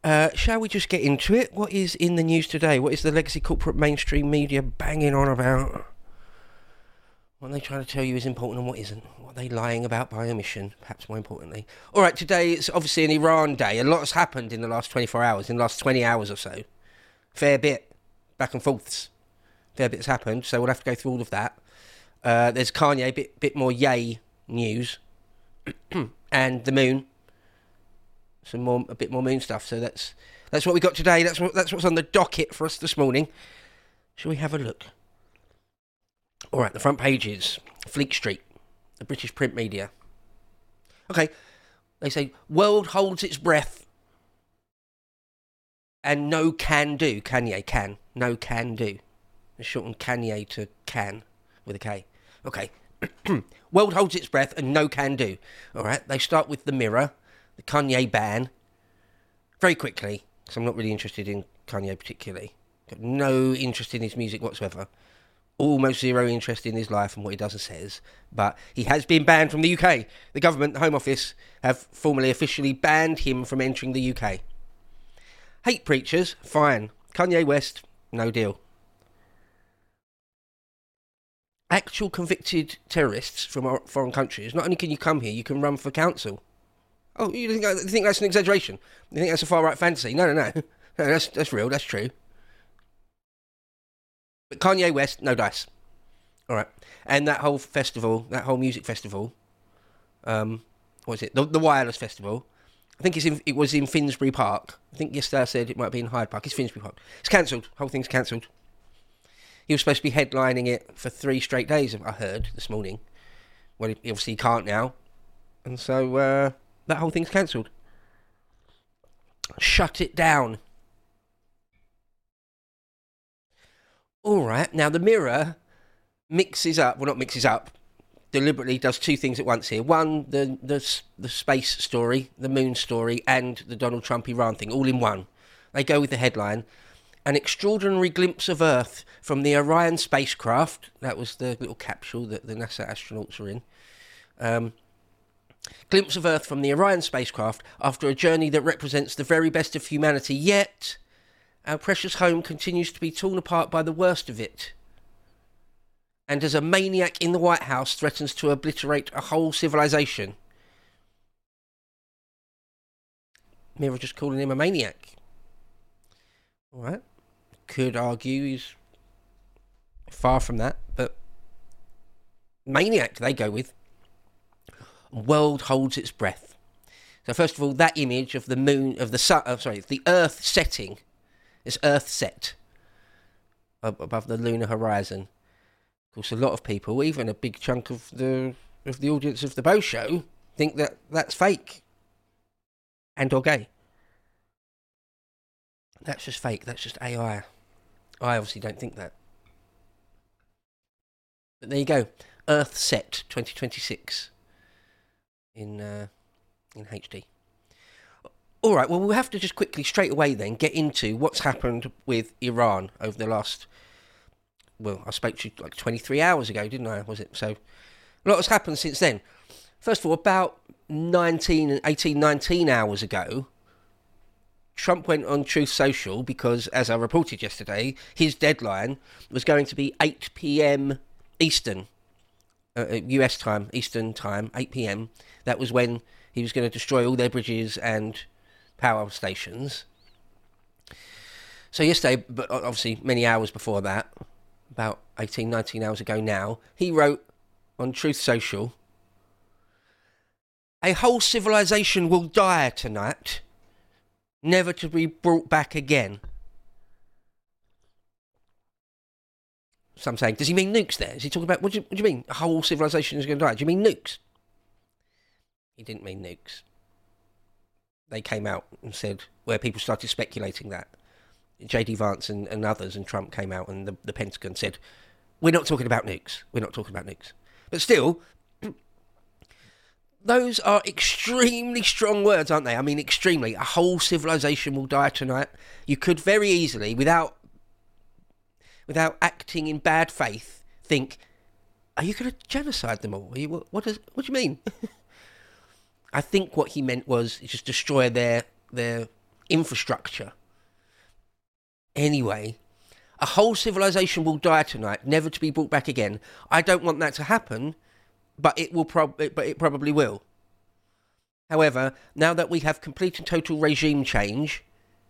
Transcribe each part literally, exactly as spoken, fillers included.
Uh, shall we just get into it? What is in the news today? What is the legacy corporate mainstream media banging on about? What are they trying to tell you is important and what isn't? What are they lying about by omission, perhaps more importantly? All right, today it's obviously an Iran day. A lot has happened in the last twenty-four hours, in the last twenty hours or so. Fair bit, back and forths. Fair bit's happened, so we'll have to go through all of that. Uh, there's Kanye, a bit, bit more yay news. And the moon. Some more, a bit more moon stuff. So that's that's what we got today. That's what that's what's on the docket for us this morning. Shall we have a look? All right, the front pages. Fleet Street, the British print media. Okay, they say world holds its breath, and no can do. Kanye can no can do. They shortened Kanye to can with a K. Okay, world holds its breath and no can do. All right, they start with the Mirror. The Kanye ban, very quickly, because I'm not really interested in Kanye particularly. Got no interest in his music whatsoever. Almost zero interest in his life and what he does and says. But he has been banned from the U K. The government, the Home Office, have formally officially banned him from entering the U K. Hate preachers, fine. Kanye West, no deal. Actual convicted terrorists from foreign countries, not only can you come here, you can run for council. Oh, you think, you think that's an exaggeration? You think that's a far-right fantasy? No, no, no. No, that's, that's real, that's true. But Kanye West, no dice. All right. And that whole festival, that whole music festival, um, what was it? The, the Wireless Festival. I think it's in, it was in Finsbury Park. I think yesterday I said it might be in Hyde Park. It's Finsbury Park. It's cancelled. The whole thing's cancelled. He was supposed to be headlining it for three straight days, I heard, this morning. Well, he obviously can't now. And so, uh... that whole thing's cancelled. Shut it down. All right. Now, the Mirror mixes up, well, not mixes up, deliberately does two things at once here. One, the, the, the space story, the moon story, and the Donald Trump Iran thing, all in one. They go with the headline, an extraordinary glimpse of Earth from the Orion spacecraft. That was the little capsule that the NASA astronauts were in. Um... Glimpse of Earth from the Orion spacecraft after a journey that represents the very best of humanity, yet our precious home continues to be torn apart by the worst of it. And as a maniac in the White House threatens to obliterate a whole civilization. Mirror just calling him a maniac. Alright. Could argue he's far from that, but maniac they go with. World holds its breath. So first of all, that image of the moon, of the sun, oh, sorry, the Earth setting, this Earth set above the lunar horizon. Of course, a lot of people, even a big chunk of the of the audience of the Bo Show, think that that's fake and or gay. That's just fake. That's just A I. I obviously don't think that. But there you go. Earth set twenty twenty-six. In uh, in H D. All right, well, we'll have to just quickly, straight away then, get into what's happened with Iran over the last, well, I spoke to you like twenty-three hours ago, didn't I, was it? So, a lot has happened since then. First of all, about nineteen, eighteen, nineteen hours ago, Trump went on Truth Social because, as I reported yesterday, his deadline was going to be eight p.m. Eastern, uh, U S time, Eastern time, eight p.m. That was when he was going to destroy all their bridges and power stations. So yesterday, but obviously many hours before that, about eighteen, nineteen hours ago now, he wrote on Truth Social, a whole civilization will die tonight, never to be brought back again. Some saying, does he mean nukes there? Is he talking about, what do you, what do you mean, a whole civilization is going to die? Do you mean nukes? He didn't mean nukes. They came out and said, where people started speculating that. J D Vance and, and others and Trump came out and the, the Pentagon said, we're not talking about nukes. We're not talking about nukes. But still, those are extremely strong words, aren't they? I mean, extremely. A whole civilization will die tonight. You could very easily, without without acting in bad faith, think, are you going to genocide them all? Are you, what, what, does, what do you mean? I think what he meant was just destroy their their infrastructure. Anyway, a whole civilization will die tonight, never to be brought back again. I don't want that to happen, but it will prob- but it probably will. However, now that we have complete and total regime change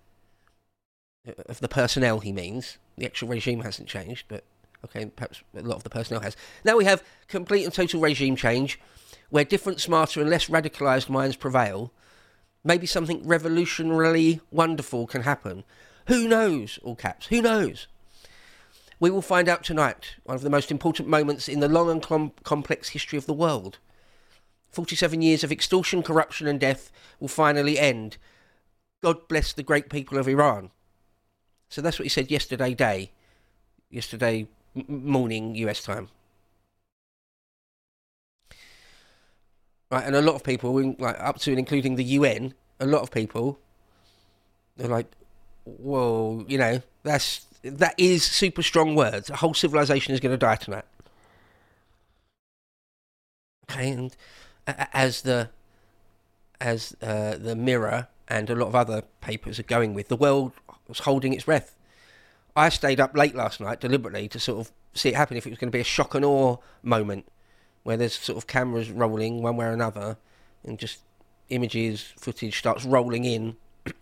of the personnel, he means, the actual regime hasn't changed, but okay, perhaps a lot of the personnel has. Now we have complete and total regime change, where different, smarter and less radicalised minds prevail. Maybe something revolutionarily wonderful can happen. Who knows, all caps, who knows? We will find out tonight, one of the most important moments in the long and com- complex history of the world. forty-seven years of extortion, corruption and death will finally end. God bless the great people of Iran. So that's what he said yesterday day. Yesterday m- morning, U S time. Right, and a lot of people, like up to and including the U N, a lot of people, they're like, whoa, you know, that's that is super strong words. A whole civilization is going to die tonight. Okay, and as the as uh, the Mirror and a lot of other papers are going with, the world was holding its breath. I stayed up late last night deliberately to sort of see it happen, if it was going to be a shock and awe moment where there's sort of cameras rolling one way or another and just images, footage starts rolling in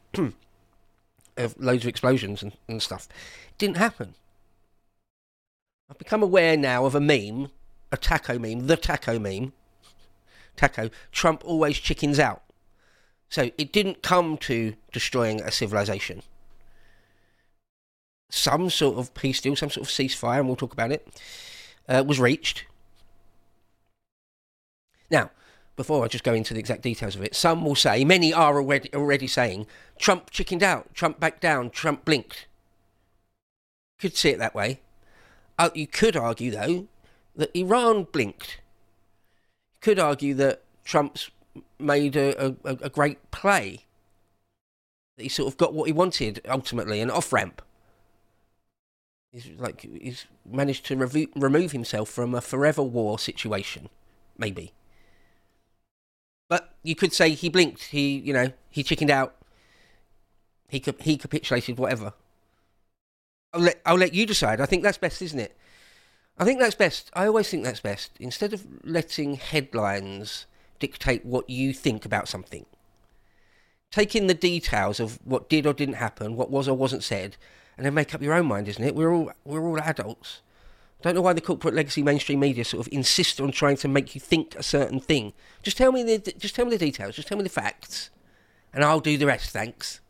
of loads of explosions and, and stuff. It didn't happen. I've become aware now of a meme, a taco meme, the taco meme. Taco, Trump always chickens out. So it didn't come to destroying a civilization. Some sort of peace deal, some sort of ceasefire, and we'll talk about it, uh, was reached. Now, before I just go into the exact details of it, some will say, many are already, already saying, Trump chickened out, Trump backed down, Trump blinked. Could see it that way. Uh, you could argue, though, that Iran blinked. You could argue that Trump's made a, a, a great play. That he sort of got what he wanted, ultimately, an off-ramp. He's, like, he's managed to revo- remove himself from a forever war situation, maybe. But you could say he blinked, he, you know, he chickened out, he he capitulated, whatever. I'll let, I'll let you decide. I think that's best, isn't it? I think that's best. I always think that's best. Instead of letting headlines dictate what you think about something, take in the details of what did or didn't happen, what was or wasn't said, and then make up your own mind, isn't it? We're all we're all adults. I don't know why the corporate legacy mainstream media sort of insist on trying to make you think a certain thing. Just tell me the just tell me the details, just tell me the facts, and I'll do the rest, thanks.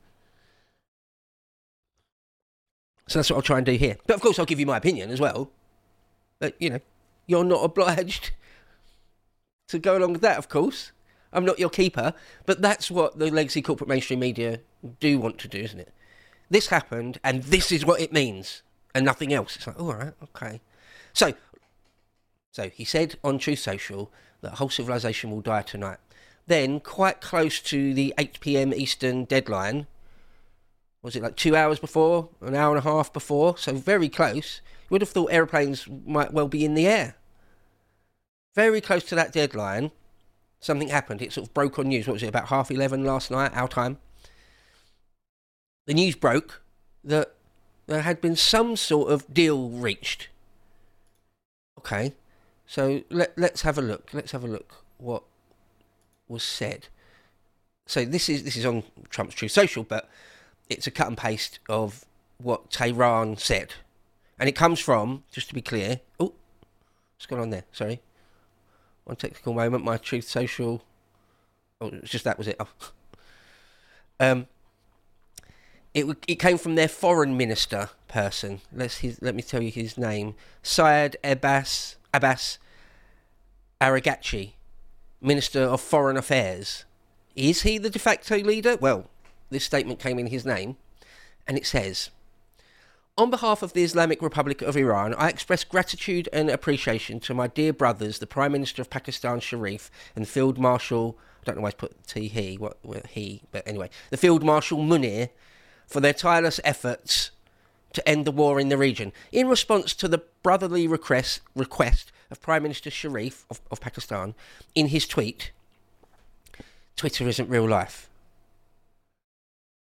So that's what I'll try and do here. But of course I'll give you my opinion as well. But, you know, you're not obliged to go along with that, of course. I'm not your keeper, but that's what the legacy corporate mainstream media do want to do, isn't it? This happened, and this is what it means, and nothing else. It's like, all right, okay. So, so he said on Truth Social that whole civilization will die tonight. Then, quite close to the eight p.m. Eastern deadline, was it like two hours before, an hour and a half before? So very close. You would have thought aeroplanes might well be in the air. Very close to that deadline, something happened. It sort of broke on news. What was it, about half eleven last night, our time? The news broke that there had been some sort of deal reached. Okay, so let, let's have a look. Let's have a look what was said. So this is this is on Trump's Truth Social, but it's a cut and paste of what Tehran said. And it comes from, just to be clear... Oh, what's going on there? Sorry. One technical moment. My Truth Social... Oh, it was just that was it. Oh. um, it it came from their foreign minister person. Let's his, let me tell you his name. Syed Abbas, Abbas Aragachchi, Minister of Foreign Affairs. Is he the de facto leader? Well, this statement came in his name, and it says, on behalf of the Islamic Republic of Iran, I express gratitude and appreciation to my dear brothers, the Prime Minister of Pakistan Sharif and Field Marshal, I don't know why I put T he, what, what he, but anyway, the Field Marshal Munir, for their tireless efforts to end the war in the region. In response to the brotherly request, request of Prime Minister Sharif of, of Pakistan, in his tweet, Twitter isn't real life.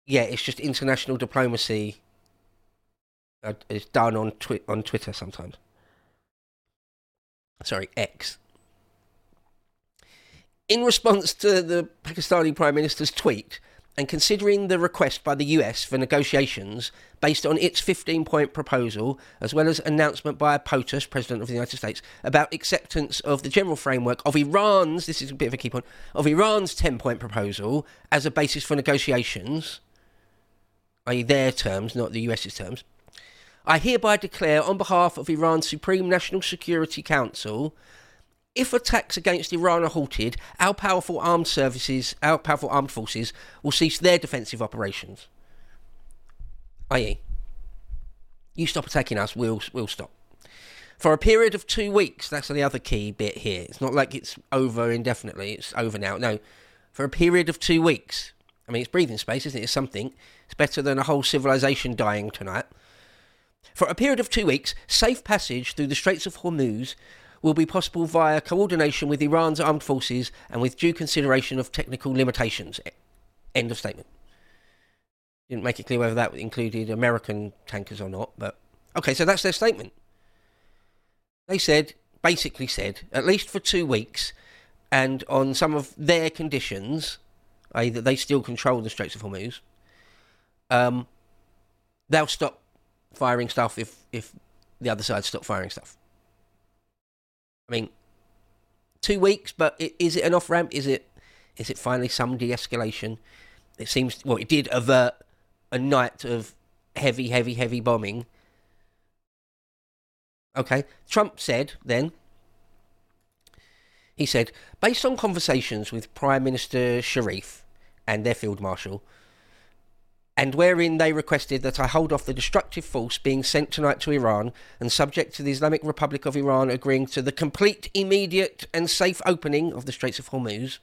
yeah, it's just international diplomacy. Uh, it's done on twi- on Twitter sometimes. Sorry, X. In response to the Pakistani Prime Minister's tweet, and considering the request by the U S for negotiations based on its fifteen-point proposal, as well as announcement by POTUS, President of the United States, about acceptance of the general framework of Iran's, this is a bit of a key point, of Iran's ten-point proposal as a basis for negotiations, that is their terms, not the US's terms, I hereby declare on behalf of Iran's Supreme National Security Council, if attacks against Iran are halted, our powerful armed services, our powerful armed forces will cease their defensive operations. that is, you stop attacking us, we'll, we'll stop. For a period of two weeks, that's the other key bit here. It's not like it's over indefinitely, it's over now. No, for a period of two weeks. I mean, it's breathing space, isn't it? It's something. It's better than a whole civilization dying tonight. For a period of two weeks, safe passage through the Straits of Hormuz will be possible via coordination with Iran's armed forces and with due consideration of technical limitations. End of statement. Didn't make it clear whether that included American tankers or not, but okay, so that's their statement. They said, basically said, at least for two weeks, and on some of their conditions, that is that they still control the Straits of Hormuz, um, they'll stop firing stuff if, if the other side stop firing stuff. I mean, two weeks, but it, is it an off-ramp? Is it is it finally some de-escalation? It seems, well, it did avert a night of heavy, heavy, heavy bombing. Okay, Trump said then, he said, based on conversations with Prime Minister Sharif and their Field Marshal, and wherein they requested that I hold off the destructive force being sent tonight to Iran, and subject to the Islamic Republic of Iran agreeing to the complete, immediate and safe opening of the Straits of Hormuz.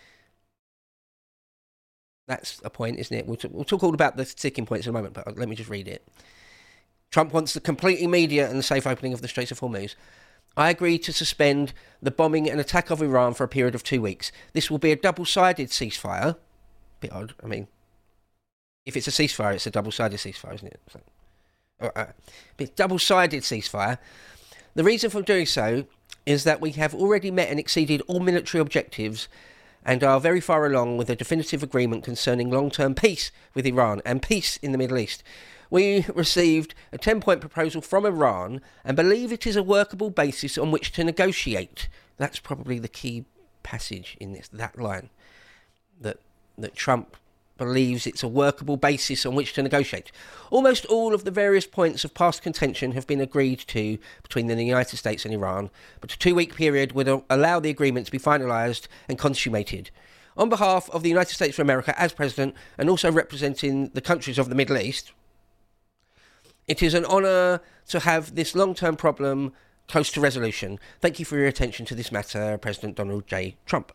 That's a point, isn't it? We'll, t- we'll talk all about the sticking points in a moment, but let me just read it. Trump wants the complete, immediate and safe opening of the Straits of Hormuz. I agree to suspend the bombing and attack of Iran for a period of two weeks. This will be a double-sided ceasefire. Bit odd, I mean... If it's a ceasefire, it's a double-sided ceasefire, isn't it? So, uh, but double-sided ceasefire. The reason for doing so is that we have already met and exceeded all military objectives and are very far along with a definitive agreement concerning long-term peace with Iran and peace in the Middle East. We received a ten-point proposal from Iran and believe it is a workable basis on which to negotiate. That's probably the key passage in this, that line, that that Trump believes it's a workable basis on which to negotiate. Almost all of the various points of past contention have been agreed to between the United States and Iran, but a two-week period would allow the agreement to be finalised and consummated. On behalf of the United States of America as President, and also representing the countries of the Middle East, it is an honour to have this long-term problem close to resolution. Thank you for your attention to this matter, President Donald J. Trump.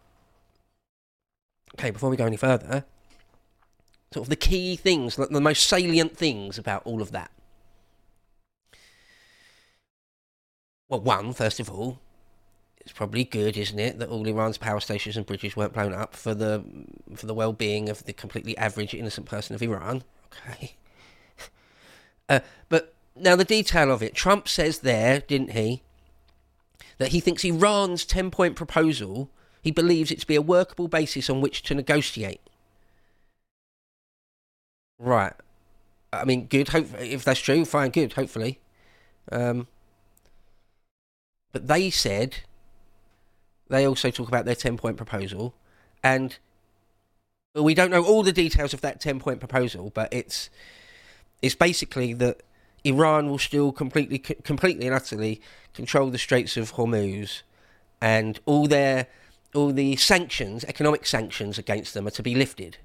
Okay, before we go any further, sort of the key things, the most salient things about all of that. Well, one, first of all, it's probably good, isn't it, that all Iran's power stations and bridges weren't blown up for the for the well-being of the completely average, innocent person of Iran. Okay. uh, but now the detail of it. Trump says there, didn't he, that he thinks Iran's ten-point proposal, he believes it to be a workable basis on which to negotiate. Right. I mean, good. Hope if that's true, fine, good, hopefully. Um, but they said, they also talk about their ten-point proposal, and well, we don't know all the details of that ten-point proposal, but it's it's basically that Iran will still completely, completely and utterly control the Straits of Hormuz, and all their all the sanctions, economic sanctions against them, are to be lifted.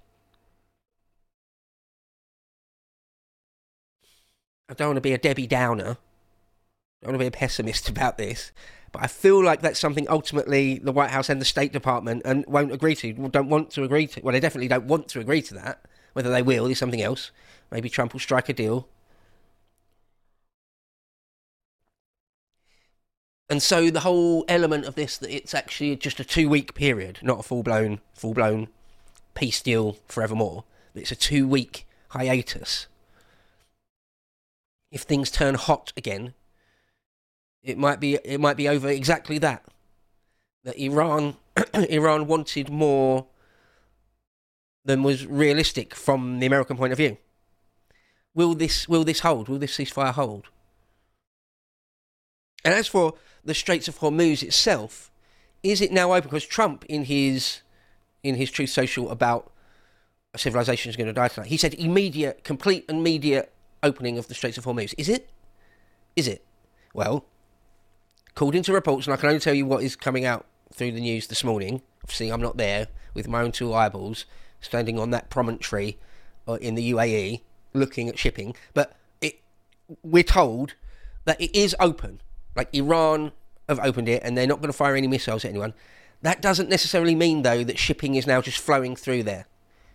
I don't want to be a Debbie Downer. I don't want to be a pessimist about this. But I feel like that's something ultimately the White House and the State Department and won't agree to, don't want to agree to. Well, they definitely don't want to agree to that. Whether they will is something else. Maybe Trump will strike a deal. And so the whole element of this, that it's actually just a two-week period, not a full-blown, full-blown peace deal forevermore. It's a two-week hiatus. If things turn hot again, it might be it might be over exactly that. That Iran Iran wanted more than was realistic from the American point of view. Will this will this hold? Will this ceasefire hold? And as for the Straits of Hormuz itself, is it now open? Because Trump, in his in his Truth Social about a civilization is going to die tonight, he said immediate, complete and immediate opening of the Straits of Hormuz. Is it? Is it? Well, according to reports, and I can only tell you what is coming out through the news this morning. Obviously, I'm not there with my own two eyeballs, standing on that promontory in the U A E, looking at shipping. But it, we're told that it is open. Like, Iran have opened it, and they're not going to fire any missiles at anyone. That doesn't necessarily mean, though, that shipping is now just flowing through there.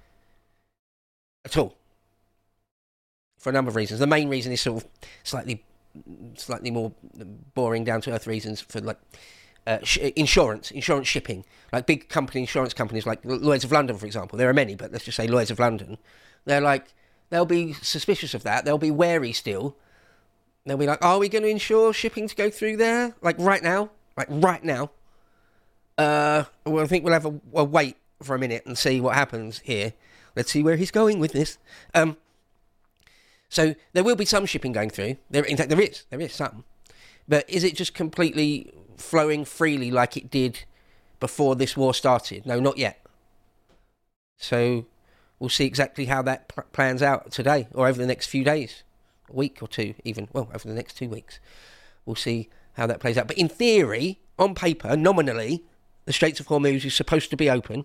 At all. For a number of reasons. The main reason is sort of slightly slightly more boring, down-to-earth reasons for, like, uh, sh- insurance, insurance shipping. Like, big company insurance companies like Lloyd's of London, for example. There are many, but let's just say Lloyd's of London. They're like, they'll be suspicious of that. They'll be wary still. They'll be like, are we going to insure shipping to go through there? Like, right now? Like, right now? Uh, well, I think we'll have a, a wait for a minute and see what happens here. Let's see where he's going with this. Um, so there will be some shipping going through. There, in fact, there is. There is some. But is it just completely flowing freely like it did before this war started? No, not yet. So we'll see exactly how that pl- plans out today or over the next few days. A week or two even. Well, over the next two weeks. We'll see how that plays out. But in theory, on paper, nominally, the Straits of Hormuz is supposed to be open.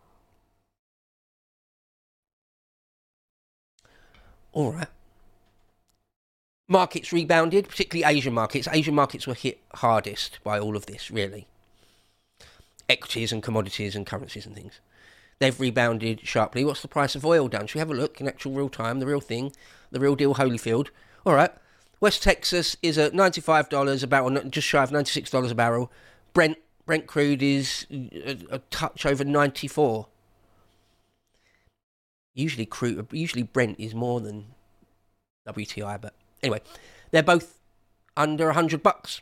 All right. Markets rebounded, particularly Asian markets. Asian markets were hit hardest by all of this, really. Equities and commodities and currencies and things. They've rebounded sharply. What's the price of oil done? Should we have a look in actual real time? The real thing. The real deal, Holyfield. All right. West Texas is at ninety-five dollars a barrel, just shy of ninety-six dollars a barrel. Brent Brent crude is a, a touch over ninety-four. Usually crude, usually Brent is more than W T I, but anyway, they're both under a hundred bucks.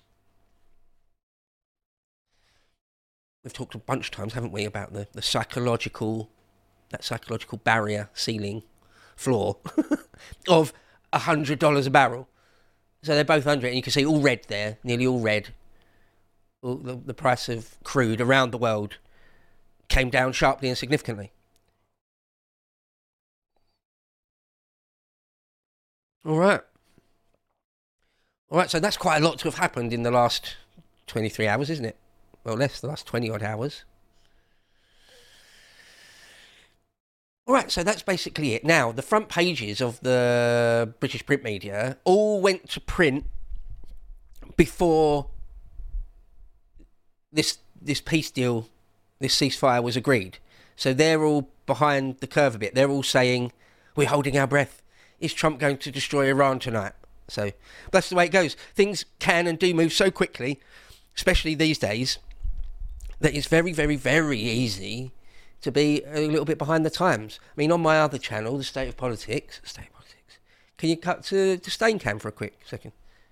We've talked a bunch of times, haven't we, about the, the psychological, that psychological barrier, ceiling, floor of a hundred dollars a barrel. So they're both under it, and you can see all red there, nearly all red. All the, the price of crude around the world came down sharply and significantly. All right. All right, so that's quite a lot to have happened in the last twenty-three hours, isn't it? Well, less, the last twenty-odd hours. All right, so that's basically it. Now, the front pages of the British print media all went to print before this this peace deal, this ceasefire was agreed. So they're all behind the curve a bit. They're all saying, we're holding our breath. Is Trump going to destroy Iran tonight? So that's the way it goes. Things can and do move so quickly, especially these days, that it's very, very, very easy to be a little bit behind the times. I mean, on my other channel, The State of Politics, State of Politics, can you cut to, to Staincam for a quick second?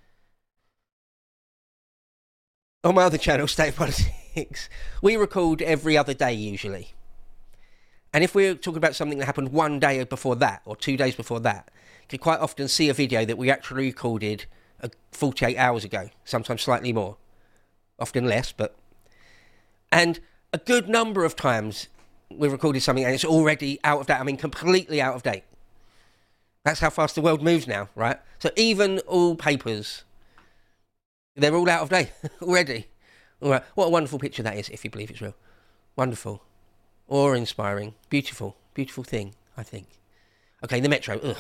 On my other channel, State of Politics, we record every other day usually. And if we're talking about something that happened one day before that, or two days before that, you can quite often see a video that we actually recorded uh, forty-eight hours ago, sometimes slightly more, often less, but... And a good number of times we recorded something and it's already out of date. I mean, completely out of date. That's how fast the world moves now, right? So even all papers, they're all out of date already. All right. What a wonderful picture that is, if you believe it's real. Wonderful. Awe-inspiring. Beautiful. Beautiful thing, I think. Okay, the Metro. Ugh.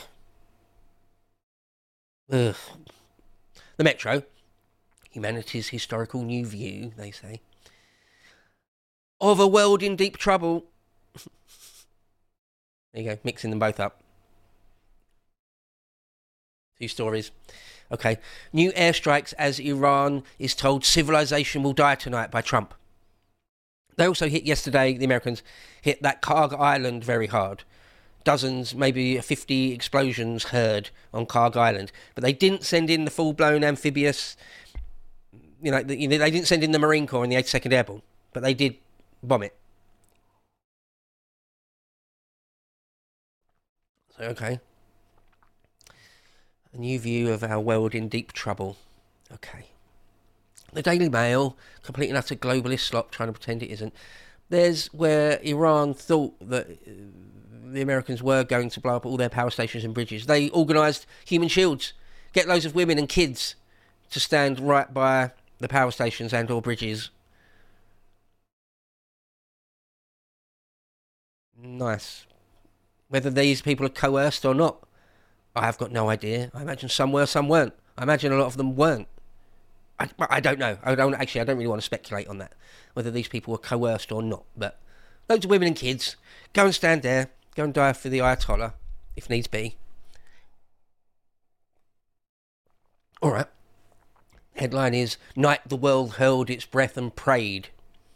Ugh. The Metro. Humanity's historical new view, they say, of a world in deep trouble. There you go, mixing them both up. Two stories. Okay. New airstrikes as Iran is told civilization will die tonight by Trump. They also hit yesterday, the Americans hit that Karg Island very hard. dozens, maybe fifty explosions heard on Karg Island, but they didn't send in the full-blown amphibious. You know, the, you know, they didn't send in the Marine Corps and the eighty-second Airborne, but they did bomb it. So, okay. A new view of our world in deep trouble. Okay. The Daily Mail, complete and utter globalist slop, trying to pretend it isn't. There's where Iran thought that the Americans were going to blow up all their power stations and bridges. They organised human shields, get loads of women and kids to stand right by the power stations and or bridges. Nice. Whether these people are coerced or not, I have got no idea. I imagine some were, some weren't. I imagine a lot of them weren't. I, I don't know. I don't actually. I don't really want to speculate on that, whether these people were coerced or not. But loads of women and kids go and stand there, go and die for the Ayatollah, if needs be. All right. Headline is: Night the world held its breath and prayed.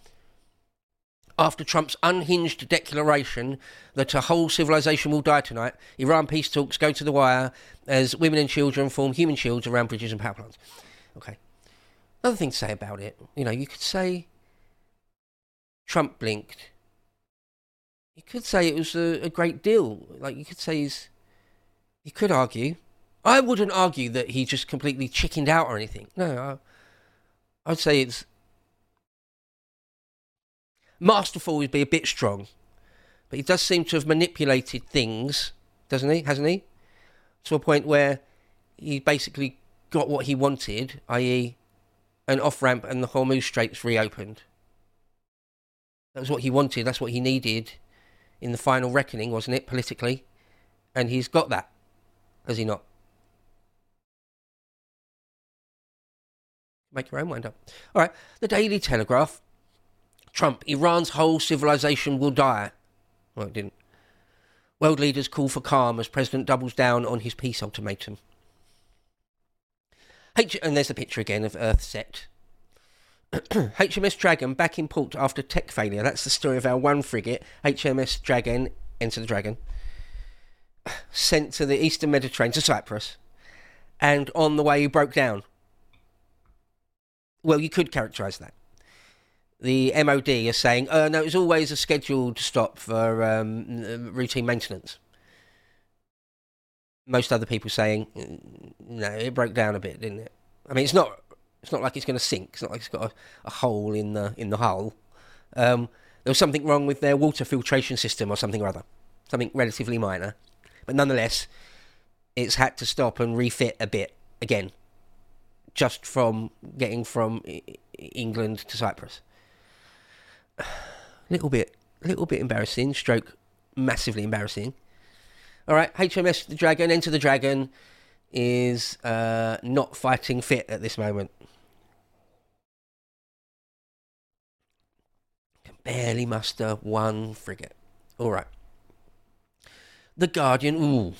After Trump's unhinged declaration that a whole civilization will die tonight, Iran peace talks go to the wire as women and children form human shields around bridges and power plants. Okay. Another thing to say about it, you know, you could say Trump blinked. You could say it was a, a great deal. Like, you could say he's... You could argue. I wouldn't argue that he just completely chickened out or anything. No, I, I'd say it's... Masterful would be a bit strong. But he does seem to have manipulated things, doesn't he? Hasn't he? To a point where he basically got what he wanted, that is an off-ramp and the Hormuz Straits reopened. That was what he wanted. That's what he needed in the final reckoning, wasn't it, politically? And he's got that, has he not? Make your own mind up. All right, the Daily Telegraph. Trump, Iran's whole civilization will die. Well, it didn't. World leaders call for calm as President doubles down on his peace ultimatum. H- and there's the picture again of Earthset. H M S Dragon back in port after tech failure. That's the story of our one frigate, H M S Dragon, Enter the Dragon, sent to the Eastern Mediterranean, to Cyprus, and on the way he broke down. Well, you could characterise that. The M O D is saying, uh, no, it was always a scheduled stop for um, routine maintenance. Most other people saying, no, it broke down a bit, didn't it? I mean, it's not it's not like it's going to sink. It's not like it's got a, a hole in the in the hull. Um, there was something wrong with their water filtration system or something or other. Something relatively minor. But nonetheless, it's had to stop and refit a bit again. Just from getting from England to Cyprus. Little bit, little bit embarrassing, stroke massively embarrassing. All right, H M S the Dragon, Enter the Dragon, is uh, not fighting fit at this moment. Can barely muster one frigate. All right. The Guardian, ooh.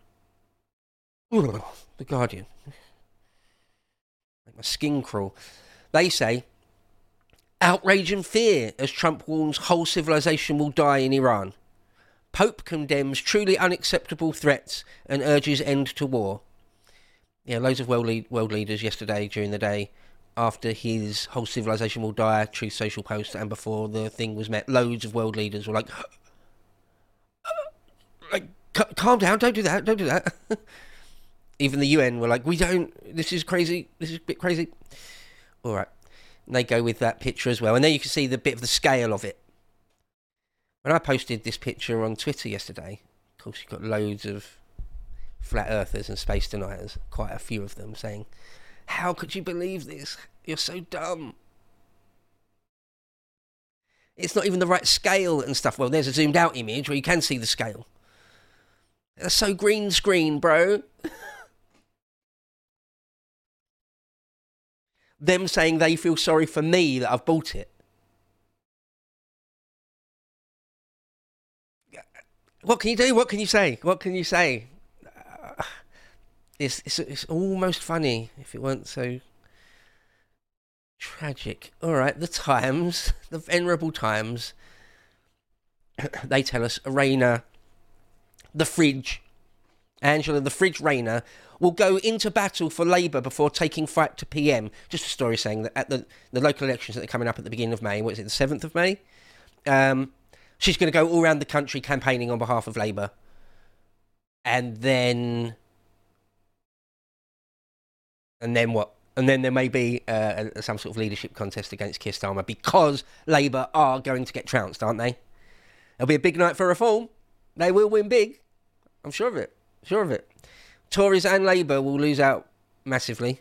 Ooh, The Guardian. Make my skin crawl. They say, outrage and fear as Trump warns whole civilization will die in Iran. Pope condemns truly unacceptable threats and urges end to war. Yeah, loads of world, lead, world leaders yesterday during the day after his whole civilization will die Truth Social post and before the thing was met. Loads of world leaders were like, like c- calm down, don't do that, don't do that. Even the U N were like, we don't, this is crazy, this is a bit crazy. All right. And they go with that picture as well. And there you can see the bit of the scale of it. When I posted this picture on Twitter yesterday, of course you've got loads of flat earthers and space deniers, quite a few of them, saying, how could you believe this? You're so dumb. It's not even the right scale and stuff. Well, there's a zoomed out image where you can see the scale. That's so green screen, bro. Them saying they feel sorry for me that I've bought it. What can you do? What can you say? What can you say? Uh, it's, it's it's almost funny if it weren't so tragic. All right, the Times, the venerable Times, they tell us Irina the Fridge, Angela the Fridge Rayner, will go into battle for Labour before taking fight to P M. Just a story saying that at the, the local elections that are coming up at the beginning of May, what is it, the seventh of May? Um, she's going to go all around the country campaigning on behalf of Labour. And then... And then what? And then there may be uh, some sort of leadership contest against Keir Starmer because Labour are going to get trounced, aren't they? It'll be a big night for reform. They will win big. I'm sure of it. Sure of it. Tories and Labour will lose out massively.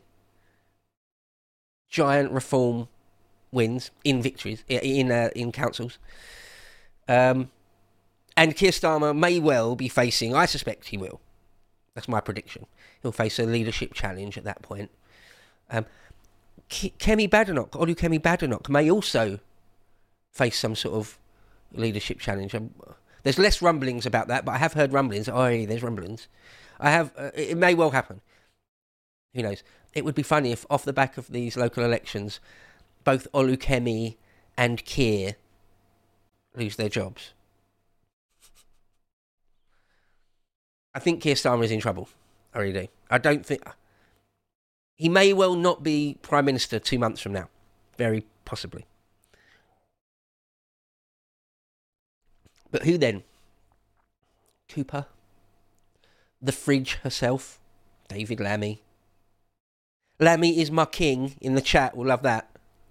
Giant reform wins in victories, in uh, in councils. Um, and Keir Starmer may well be facing, I suspect he will. That's my prediction. He'll face a leadership challenge at that point. Um, K- Kemi Badenoch, Olu Kemi Badenoch may also face some sort of leadership challenge. Um, there's less rumblings about that, but I have heard rumblings. Oh, yeah, there's rumblings. I have. Uh, it may well happen. Who knows? It would be funny if, off the back of these local elections, both Olu Kemi and Keir lose their jobs. I think Keir Starmer is in trouble. I really do. I don't think... He may well not be Prime Minister two months from now. Very possibly. But who then? Cooper? The Fridge herself? David Lammy? Lammy is my king in the chat. We'll love that.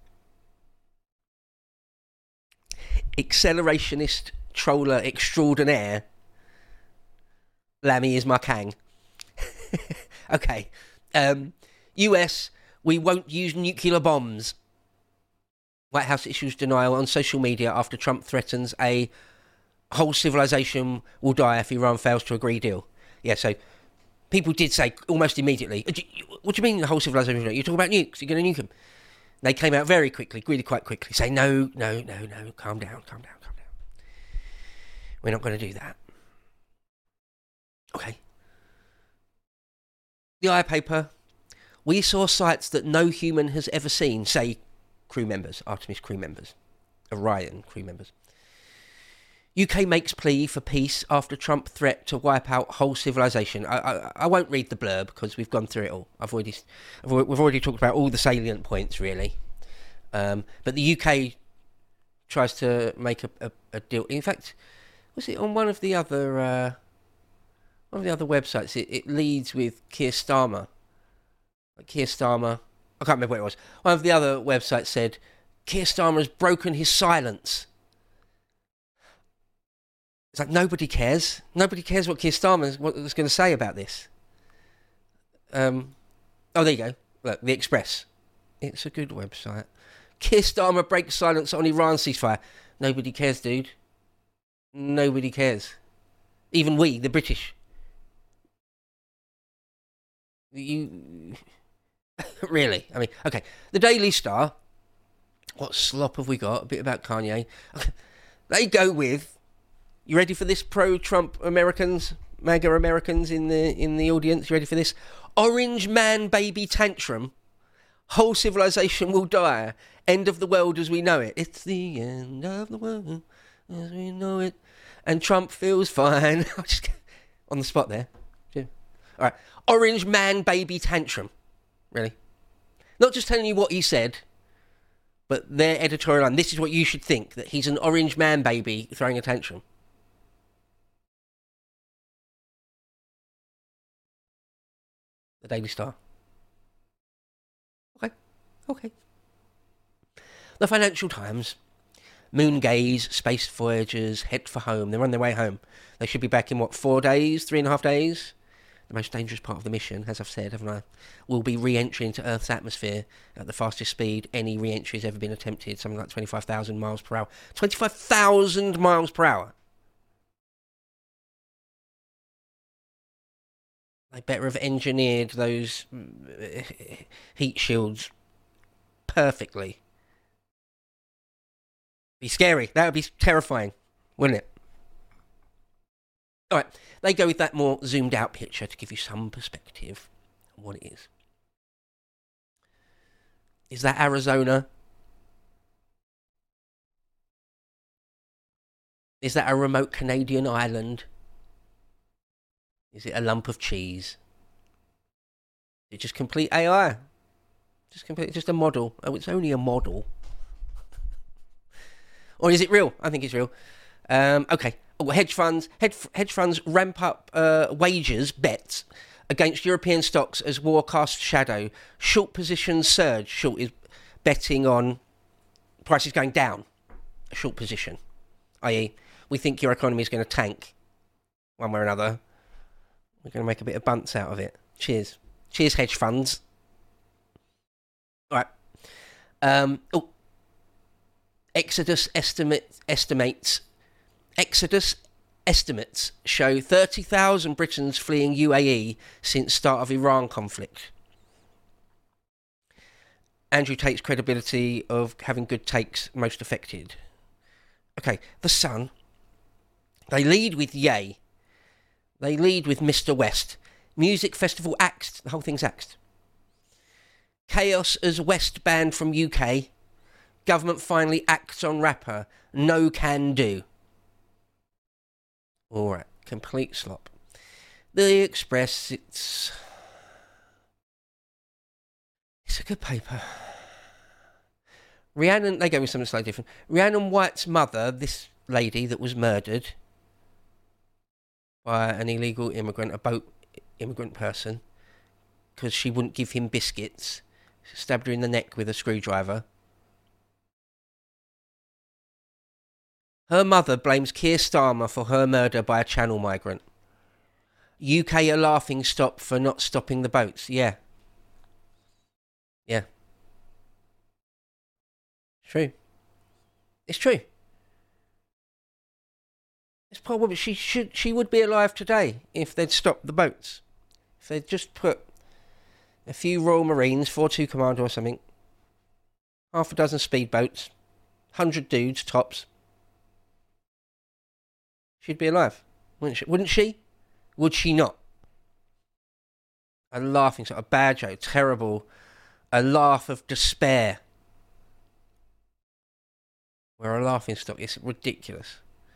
Accelerationist troller extraordinaire. Lammy is my kang. Okay. Um, U S, we won't use nuclear bombs. White House issues denial on social media after Trump threatens a whole civilization will die if Iran fails to agree deal. Yeah, so people did say almost immediately, what do you mean the whole civilization will die? You're talking about nukes, you're going to nuke them. They came out very quickly, really quite quickly, saying, no, no, no, no, calm down, calm down, calm down. We're not going to do that. Okay. The I paper, we saw sights that no human has ever seen, say crew members, Artemis crew members, Orion crew members. U K makes plea for peace after Trump threat to wipe out whole civilization. I, I, I won't read the blurb because we've gone through it all. I've already, I've, we've already talked about all the salient points, really. Um, but the U K tries to make a, a, a deal. In fact, was it on one of the other... Uh, One of the other websites, it, it leads with Keir Starmer. Like Keir Starmer, I can't remember what it was. One of the other websites said, Keir Starmer has broken his silence. It's like, nobody cares. Nobody cares what Keir Starmer is, what is going to say about this. Um, oh, there you go. Look, The Express. It's a good website. Keir Starmer breaks silence on Iran ceasefire. Nobody cares, dude. Nobody cares. Even we, the British. You really? I mean, okay. The Daily Star. What slop have we got? A bit about Kanye. They go with. You ready for this? Pro-Trump Americans, MAGA Americans in the in the audience. You ready for this? Orange man baby tantrum. Whole civilization will die. End of the world as we know it. It's the end of the world as we know it. And Trump feels fine. Just on the spot there. All right. Orange man baby tantrum. Really? Not just telling you what he said, but their editorial line. This is what you should think, that he's an orange man baby throwing a tantrum. The Daily Star. Okay. Okay. The Financial Times. Moon gaze, space voyagers head for home. They're on their way home. They should be back in, what, four days? Three and a half days? The most dangerous part of the mission, as I've said, haven't I, will be re-entry into Earth's atmosphere at the fastest speed any re-entry has ever been attempted, something like twenty-five thousand miles per hour. twenty-five thousand miles per hour! They better have engineered those heat shields perfectly. Be scary. That would be terrifying, wouldn't it? All right, they go with that more zoomed out picture to give you some perspective on what it is. Is that Arizona? Is that a remote Canadian island? Is it a lump of cheese? Is it just complete A I? Just complete, just a model. Oh, it's only a model. Or is it real? I think it's real. Um, okay. Oh, hedge funds. Hedge, hedge funds ramp up uh, wagers bets against European stocks as war casts shadow. Short positions surge. Short is betting on prices going down. A short position, that is, we think your economy is going to tank one way or another. We're going to make a bit of bunts out of it. Cheers. Cheers, hedge funds. All right. Um, oh. Exodus estimate, estimates Exodus estimates show thirty thousand Britons fleeing U A E since start of Iran conflict. Andrew Tate's credibility of having good takes most affected. Okay, The Sun. They lead with Yay. They lead with Mister West. Music festival axed. The whole thing's axed. Chaos as West banned from U K. Government finally acts on rapper. No can do. Alright, complete slop. The Express, it's... It's a good paper. Rhiannon, they go with something slightly different. Rhiannon White's mother, this lady that was murdered by an illegal immigrant, a boat immigrant person, because she wouldn't give him biscuits, stabbed her in the neck with a screwdriver. Her mother blames Keir Starmer for her murder by a channel migrant. U K a laughing stock for not stopping the boats. Yeah. Yeah. It's true. It's true. It's probably she should she would be alive today if they'd stopped the boats. If they'd just put a few Royal Marines, four two Commander or something, half a dozen speedboats, hundred dudes tops. She'd be alive, wouldn't she? Wouldn't she? Would she not? A laughing sort of bad joke, terrible, a laugh of despair. We're a laughing stock. It's ridiculous.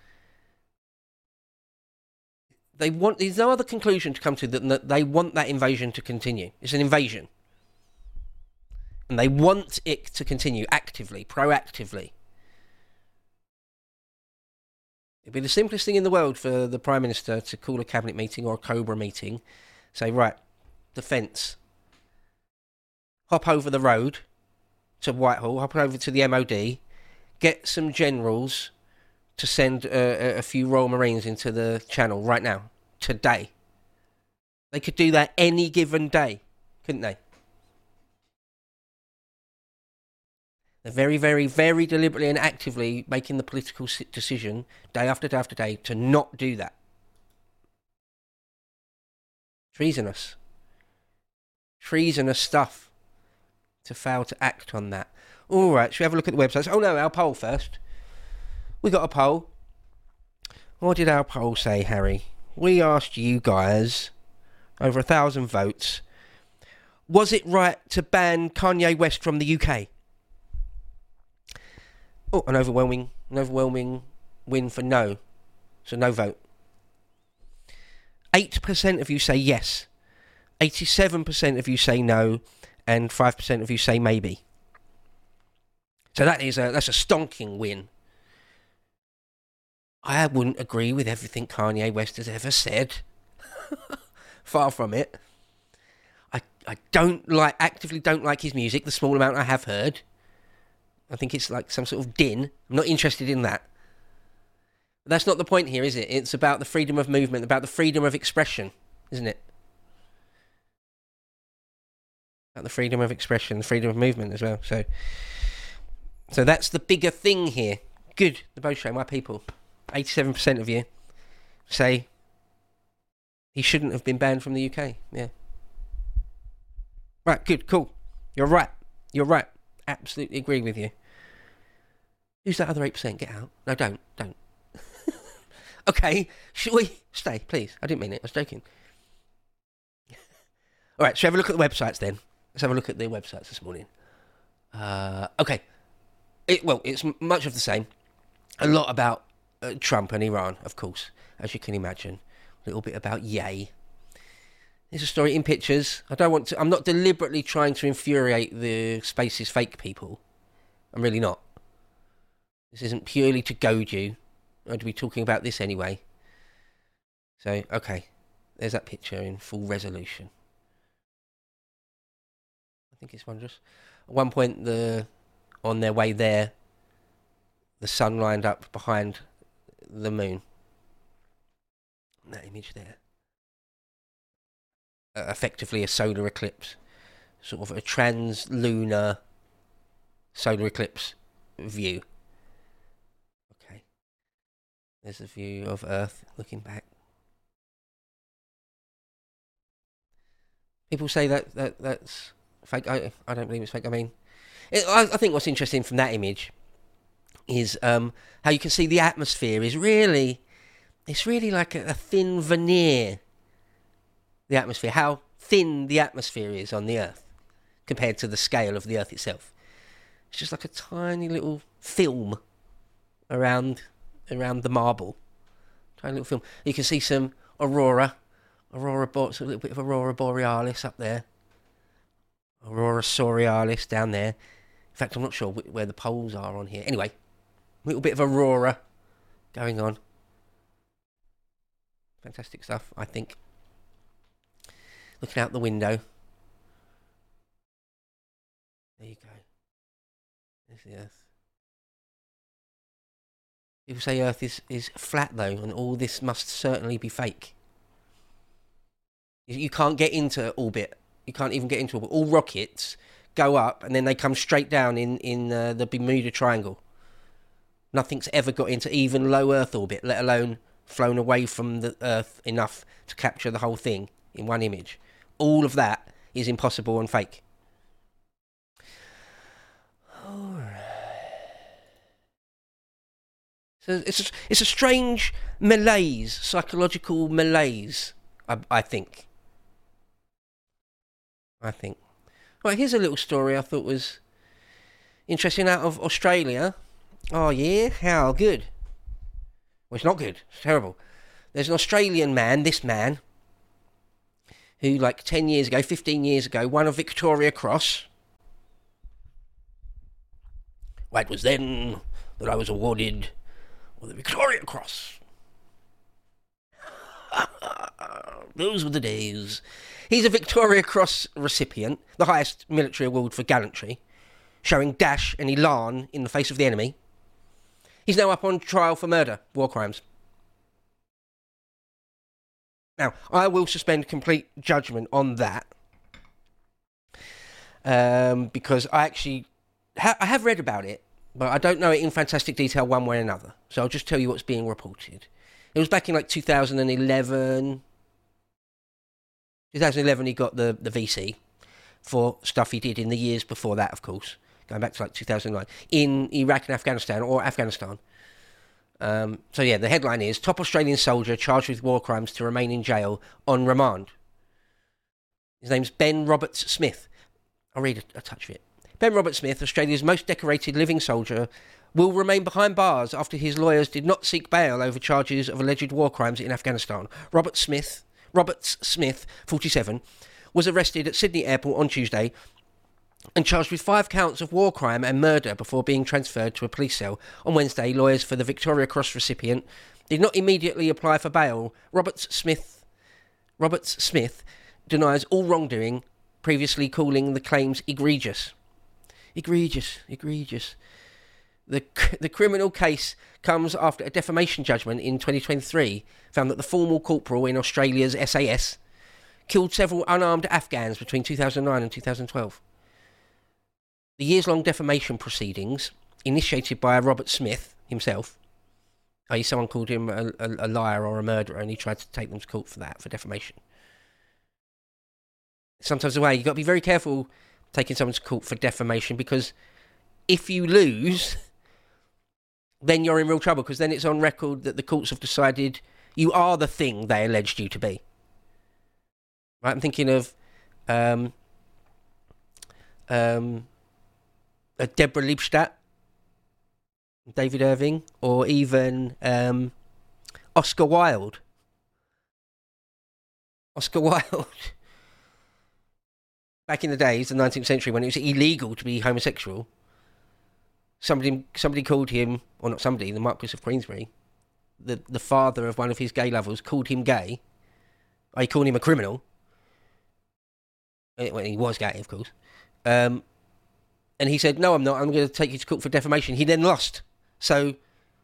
They want. There's no other conclusion to come to than that they want that invasion to continue. It's an invasion, and they want it to continue actively, proactively. It'd be the simplest thing in the world for the Prime Minister to call a cabinet meeting or a Cobra meeting, say, right, defence, hop over the road to Whitehall, hop over to the M O D, get some generals to send uh, a few Royal Marines into the Channel right now, today. They could do that any given day, couldn't they? They're very, very, very deliberately and actively making the political decision, day after day after day, to not do that. Treasonous. Treasonous stuff to fail to act on that. All right, should we have a look at the websites? Oh no, our poll first. We got a poll. What did our poll say, Harry? We asked you guys, over a thousand votes, was it right to ban Kanye West from the U K? Oh, an overwhelming, an overwhelming win for no. So no vote. eight percent of you say yes. eighty-seven percent of you say no. And five percent of you say maybe. So that is a, that's a stonking win. I wouldn't agree with everything Kanye West has ever said. Far from it. I, I don't like, actively don't like his music, the small amount I have heard. I think it's like some sort of din. I'm not interested in that. But that's not the point here, is it? It's about the freedom of movement, about the freedom of expression, isn't it? About the freedom of expression, the freedom of movement as well. So, so that's the bigger thing here. Good, the Bow Show, my people. eighty-seven percent of you say he shouldn't have been banned from the U K. Yeah. Right, good, cool. You're right. You're right. Absolutely agree with you. Who's that other eight percent? Get out. No, don't. Don't. Okay, should we stay, please? I didn't mean it. I was joking. All right, shall we have a look at the websites then? Let's have a look at the websites this morning. Uh, okay. It, well, it's m- much of the same. A lot about uh, Trump and Iran, of course, as you can imagine. A little bit about Yay. Here's a story in pictures. I don't want to. I'm not deliberately trying to infuriate the Space is Fake people. I'm really not. This isn't purely to goad you. I'd be talking about this anyway. So, okay. There's that picture in full resolution. I think it's wondrous. At one point, the on their way there, the sun lined up behind the moon. That image there. Uh, effectively a solar eclipse. Sort of a trans-lunar solar eclipse view. Okay. There's a view of Earth looking back. People say that, that that's fake. I, I don't believe it's fake. I mean, it, I, I think what's interesting from that image is um, how you can see the atmosphere is really, it's really like a, a thin veneer. The atmosphere, how thin the atmosphere is on the Earth compared to the scale of the Earth itself. It's just like a tiny little film around around the marble. Tiny little film. You can see some aurora. Aurora, a little bit of Aurora Borealis up there. Aurora Borealis down there. In fact, I'm not sure where the poles are on here. Anyway, a little bit of Aurora going on. Fantastic stuff, I think. Looking out the window. There you go. There's the Earth. People say Earth is, is flat though, and all this must certainly be fake. You can't get into orbit. You can't even get into orbit. All rockets go up and then they come straight down in, in uh, the Bermuda Triangle. Nothing's ever got into even low Earth orbit, let alone flown away from the Earth enough to capture the whole thing in one image. All of that is impossible and fake. Alright. So it's a, it's a strange malaise, psychological malaise, I, I think. I think. Right, here's a little story I thought was interesting out of Australia. Oh yeah, how good. Well, it's not good. It's terrible. There's an Australian man, this man, who like ten years ago, fifteen years ago, won a Victoria Cross. Well, it was then that I was awarded with the Victoria Cross. Those were the days. He's a Victoria Cross recipient, the highest military award for gallantry, showing dash and elan in the face of the enemy. He's now up on trial for murder, war crimes. Now, I will suspend complete judgment on that, um, because I actually ha- I have read about it, but I don't know it in fantastic detail one way or another. So I'll just tell you what's being reported. It was back in like two thousand eleven. twenty eleven he got the, the V C for stuff he did in the years before that, of course, going back to like two thousand nine, in Iraq and Afghanistan, or Afghanistan. Um, so yeah, the headline is, top Australian soldier charged with war crimes to remain in jail on remand. His name's Ben Roberts Smith. I'll read a, a touch of it. Ben Roberts Smith, Australia's most decorated living soldier, will remain behind bars after his lawyers did not seek bail over charges of alleged war crimes in Afghanistan. Robert Smith... Roberts Smith, forty-seven, was arrested at Sydney Airport on Tuesday and charged with five counts of war crime and murder before being transferred to a police cell. On Wednesday, lawyers for the Victoria Cross recipient did not immediately apply for bail. Roberts Smith, Roberts Smith denies all wrongdoing, previously calling the claims egregious. Egregious, egregious. The the criminal case comes after a defamation judgment in twenty twenty-three found that the former corporal in Australia's S A S killed several unarmed Afghans between two thousand nine and two thousand twelve. The years-long defamation proceedings, initiated by Robert Smith himself, that is, someone called him a, a, a liar or a murderer, and he tried to take them to court for that, for defamation. Sometimes the way, you've got to be very careful taking someone to court for defamation, because if you lose, then you're in real trouble, because then it's on record that the courts have decided you are the thing they alleged you to be. Right? I'm thinking of um, um, uh, Deborah Liebstadt, David Irving, or even um, Oscar Wilde. Oscar Wilde back in the days, the nineteenth century, when it was illegal to be homosexual, somebody somebody called him, or not somebody, the Marquis of Queensberry, the, the father of one of his gay lovers, called him gay. I called him a criminal. Well, he was gay, of course. Um, and he said, no, I'm not. I'm going to take you to court for defamation. He then lost. So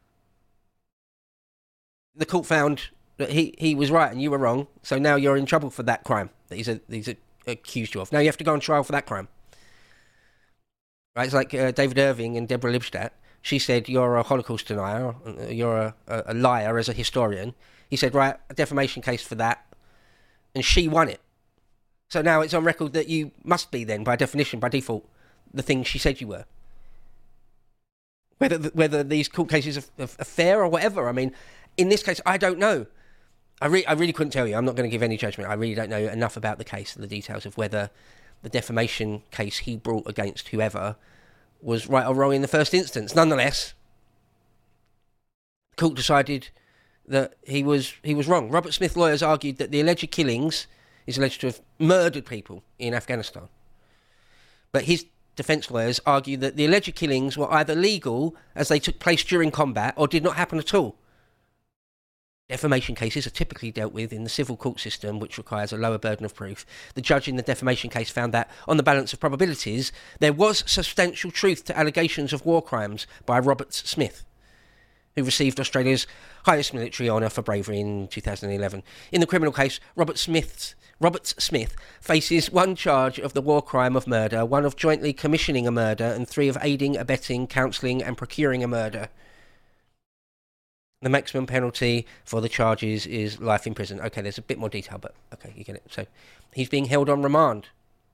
the court found that he, he was right and you were wrong. So now you're in trouble for that crime that he's, a, he's a, accused you of. Now you have to go on trial for that crime. Right? It's like uh, David Irving and Deborah Lipstadt. She said, you're a Holocaust denier. You're a, a, a liar as a historian. He said, right, a defamation case for that. And she won it. So now it's on record that you must be then, by definition, by default, the thing she said you were. Whether whether these court cases are, are, are fair or whatever. I mean, in this case, I don't know. I, re- I really couldn't tell you. I'm not going to give any judgment. I really don't know enough about the case and the details of whether the defamation case he brought against whoever was right or wrong in the first instance. Nonetheless, the court decided that he was he was wrong. Robert Smith lawyers argued that the alleged killings, he's alleged to have murdered people in Afghanistan. But his defence lawyers argued that the alleged killings were either legal, as they took place during combat, or did not happen at all. Defamation cases are typically dealt with in the civil court system, which requires a lower burden of proof. The judge in the defamation case found that, on the balance of probabilities, there was substantial truth to allegations of war crimes by Robert Smith, who received Australia's highest military honour for bravery in two thousand eleven. In the criminal case, Robert Smith's, Robert Smith faces one charge of the war crime of murder, one of jointly commissioning a murder, and three of aiding, abetting, counselling and procuring a murder. The maximum penalty for the charges is life in prison. Okay, there's a bit more detail, but okay, you get it. So he's being held on remand.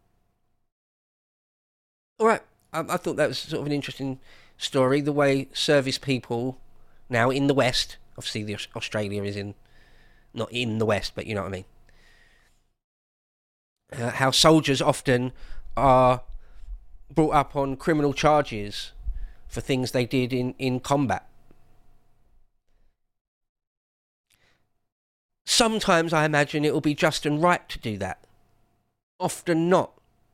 All right, I, I thought that was sort of an interesting story, the way service people now in the West, obviously the Australia is in, not in the West, but you know what I mean. Uh, how soldiers often are brought up on criminal charges for things they did in, in combat. Sometimes I imagine it will be just and right to do that. Often not.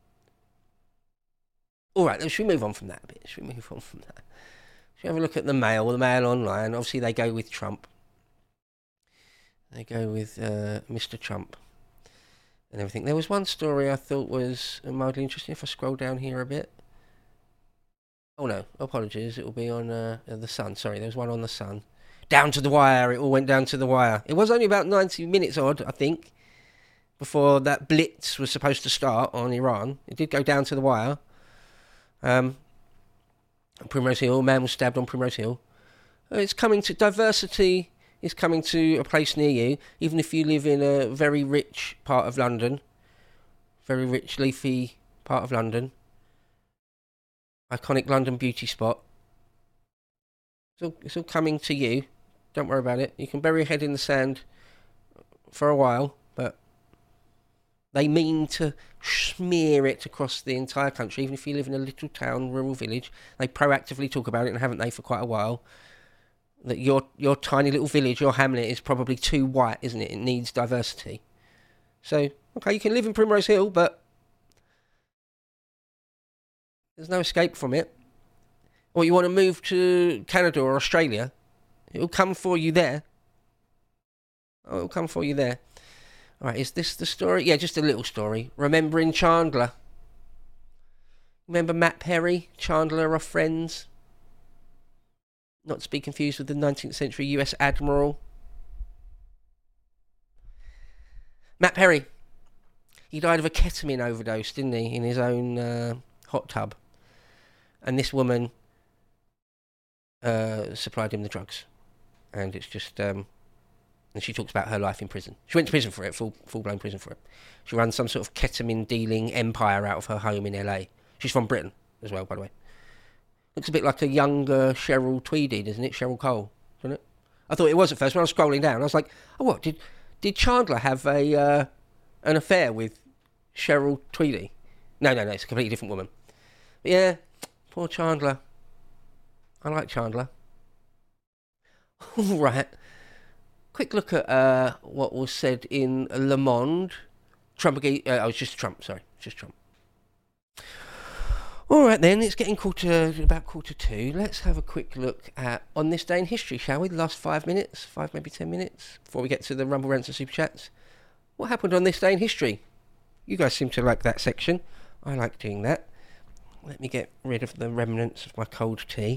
All right, should we move on from that a bit? Should we move on from that? Should we have a look at the Mail, the Mail Online? Obviously, they go with Trump. They go with uh, Mister Trump and everything. There was one story I thought was mildly interesting. If I scroll down here a bit. Oh, no. Apologies. It will be on uh, the Sun. Sorry, there was one on the Sun. Down to the wire. It all went down to the wire. It was only about ninety minutes odd, I think, before that blitz was supposed to start on Iran. It did go down to the wire. Um, Primrose Hill, a man was stabbed on Primrose Hill. It's coming to, diversity is coming to a place near you, even if you live in a very rich part of London. Very rich, leafy part of London. Iconic London beauty spot. It's all, it's all coming to you. Don't worry about it. You can bury your head in the sand for a while, but they mean to smear it across the entire country, even if you live in a little town, rural village. They proactively talk about it, and haven't they for quite a while, that your your tiny little village, your hamlet, is probably too white, isn't it? It needs diversity. So, okay, you can live in Primrose Hill, but there's no escape from it. Or you want to move to Canada or Australia, it'll come for you there. Oh, it'll come for you there. All right, is this the story? Yeah, just a little story. Remembering Chandler. Remember Matt Perry, Chandler of Friends? Not to be confused with the nineteenth century U S Admiral. Matt Perry. He died of a ketamine overdose, didn't he, in his own uh, hot tub. And this woman uh, supplied him the drugs. And it's just... Um, and she talks about her life in prison. She went to prison for it, full, full-blown prison for it. She runs some sort of ketamine-dealing empire out of her home in L A. She's from Britain as well, by the way. Looks a bit like a younger Cheryl Tweedy, doesn't it? Cheryl Cole, doesn't it? I thought it was at first. When I was scrolling down, I was like, oh, what? Did did Chandler have a uh, an affair with Cheryl Tweedy? No, no, no. It's a completely different woman. But yeah, poor Chandler. I like Chandler. All right. Quick look at uh, what was said in Le Monde. Trump again. Uh, oh, it's just Trump. Sorry, just Trump. All right then, it's getting quarter about quarter two. Let's have a quick look at On This Day in History, shall we? The last five minutes, five maybe ten minutes, before we get to the Rumble Rants and Super Chats. What happened on this day in history? You guys seem to like that section. I like doing that. Let me get rid of the remnants of my cold tea.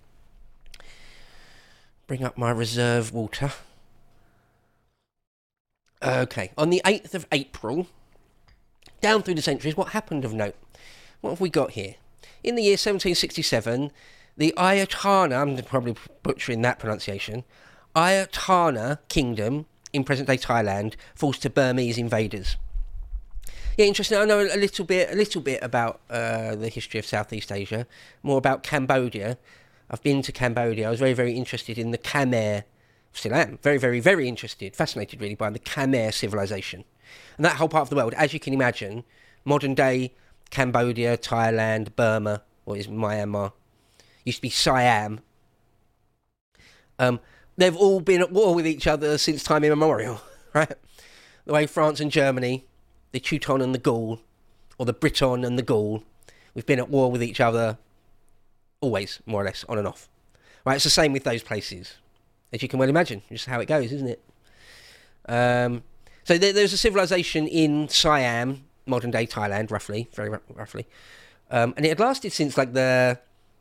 Bring up my reserve water. Okay, on the eighth of April, down through the centuries, what happened of note? What have we got here? In the year seventeen sixty-seven, the Ayutthaya, I'm probably butchering that pronunciation, Ayutthaya Kingdom in present-day Thailand falls to Burmese invaders. Yeah, interesting. I know a little bit, a little bit about uh, the history of Southeast Asia, more about Cambodia. I've been to Cambodia. I was very, very interested in the Khmer. Still am very, very, very interested, fascinated really by the Khmer civilization, and that whole part of the world, as you can imagine, modern-day Cambodia, Thailand, Burma, or is Myanmar, used to be Siam. Um, they've all been at war with each other since time immemorial, right? The way France and Germany, the Teuton and the Gaul, or the Briton and the Gaul, we've been at war with each other always, more or less, on and off. Right, it's the same with those places, as you can well imagine, just how it goes, isn't it? Um, so there, there's a civilization in Siam, modern-day Thailand, roughly, very r- roughly, um, and it had lasted since like the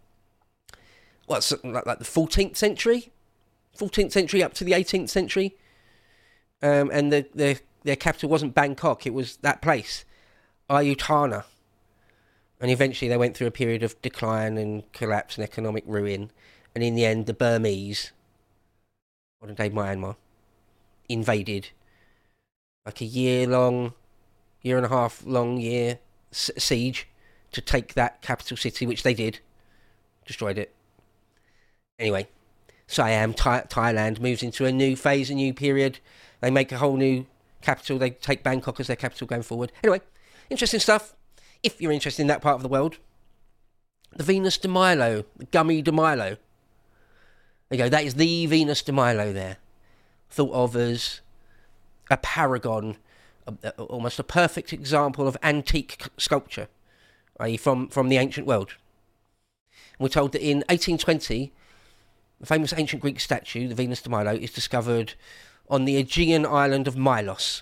what's like, like the fourteenth century, fourteenth century up to the eighteenth century, um, and the, the their capital wasn't Bangkok; it was that place, Ayutthaya, and eventually they went through a period of decline and collapse and economic ruin, and in the end, the Burmese, modern-day Myanmar, invaded like a year-long. year and a half long year s- siege to take that capital city, which they did, destroyed it. Anyway, Siam, Thai- Thailand moves into a new phase, a new period. They make a whole new capital. They take Bangkok as their capital going forward. Anyway, interesting stuff. If you're interested in that part of the world, the Venus de Milo, the Gummy de Milo. There you go. That is the Venus de Milo there, thought of as a paragon. A, a, almost a perfect example of antique sculpture, that is from, from the ancient world. And we're told that in eighteen twenty, the famous ancient Greek statue, the Venus de Milo, is discovered on the Aegean island of Milos.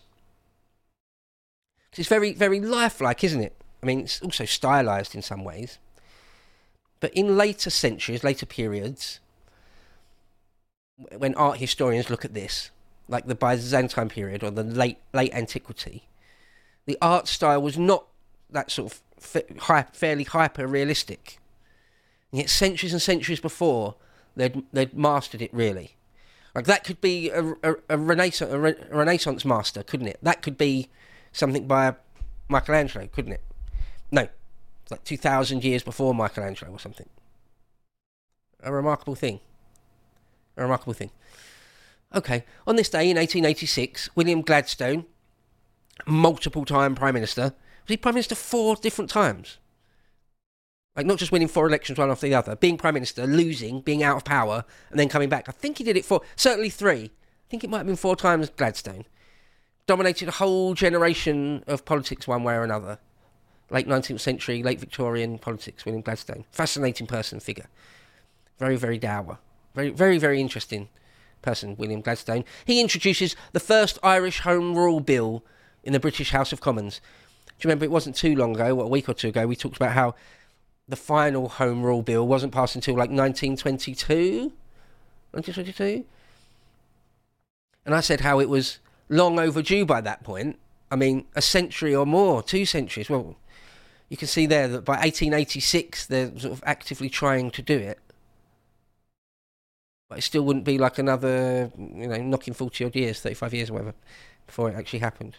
It's very, very lifelike, isn't it? I mean, it's also stylised in some ways. But in later centuries, later periods, when art historians look at this, like the Byzantine period or the late late antiquity, the art style was not that sort of fa- hy- fairly hyper realistic. And yet centuries and centuries before, they'd they'd mastered it really. Like that could be a, a, a Renaissance a, re- a Renaissance master, couldn't it? That could be something by Michelangelo, couldn't it? No, it's like two thousand years before Michelangelo or something. A remarkable thing. A remarkable thing. Okay, on this day in eighteen eighty-six, William Gladstone, multiple-time Prime Minister, was he Prime Minister four different times? Like, not just winning four elections one after the other, being Prime Minister, losing, being out of power, and then coming back. I think he did it four, certainly three. I think it might have been four times Gladstone. Dominated a whole generation of politics one way or another. Late nineteenth century, late Victorian politics, William Gladstone. Fascinating person, figure. Very, very dour. Very, very, very interesting person, William Gladstone. He introduces the first Irish Home Rule Bill in the British House of Commons. Do you remember, it wasn't too long ago, what, a week or two ago, we talked about how the final Home Rule Bill wasn't passed until like nineteen twenty-two? nineteen twenty-two? And I said how it was long overdue by that point. I mean, a century or more, two centuries. Well, you can see there that by eighteen eighty-six, they're sort of actively trying to do it. But it still wouldn't be like another, you know, knocking forty odd years, thirty-five years or whatever, before it actually happened.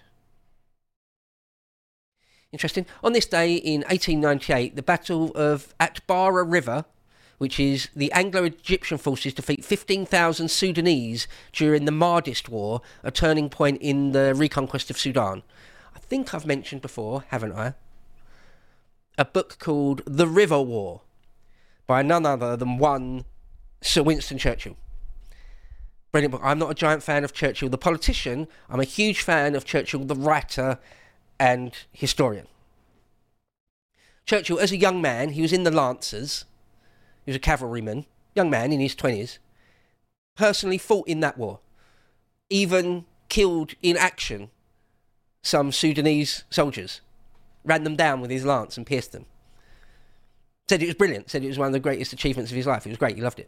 Interesting. On this day in eighteen ninety-eight, the Battle of Atbara River, which is the Anglo-Egyptian forces defeat fifteen thousand Sudanese during the Mahdist War, a turning point in the reconquest of Sudan. I think I've mentioned before, haven't I? A book called The River War by none other than one Sir Winston Churchill. Brilliant book. I'm not a giant fan of Churchill the politician. I'm a huge fan of Churchill the writer and historian. Churchill, as a young man, he was in the Lancers. He was a cavalryman, young man in his twenties. Personally fought in that war. Even killed in action some Sudanese soldiers. Ran them down with his lance and pierced them. Said it was brilliant. Said it was one of the greatest achievements of his life. It was great. He loved it.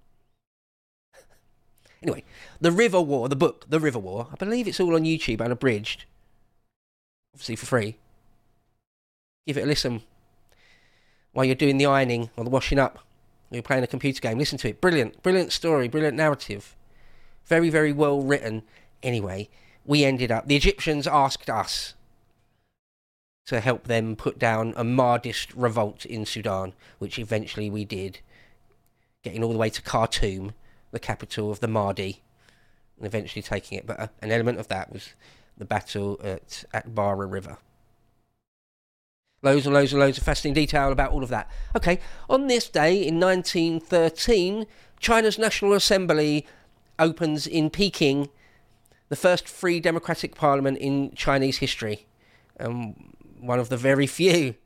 Anyway, The River War, the book, The River War, I believe it's all on YouTube, unabridged. Obviously for free. Give it a listen while you're doing the ironing or the washing up. Or you're playing a computer game. Listen to it. Brilliant. Brilliant story. Brilliant narrative. Very, very well written. Anyway, we ended up... The Egyptians asked us to help them put down a Mahdist revolt in Sudan, which eventually we did, getting all the way to Khartoum, the capital of the Mahdi, and eventually taking it. But uh, an element of that was the battle at Atbara River. Loads and loads and loads of fascinating detail about all of that. Okay, on this day in nineteen thirteen, China's National Assembly opens in Peking, the first free democratic parliament in Chinese history. Um, one of the very few.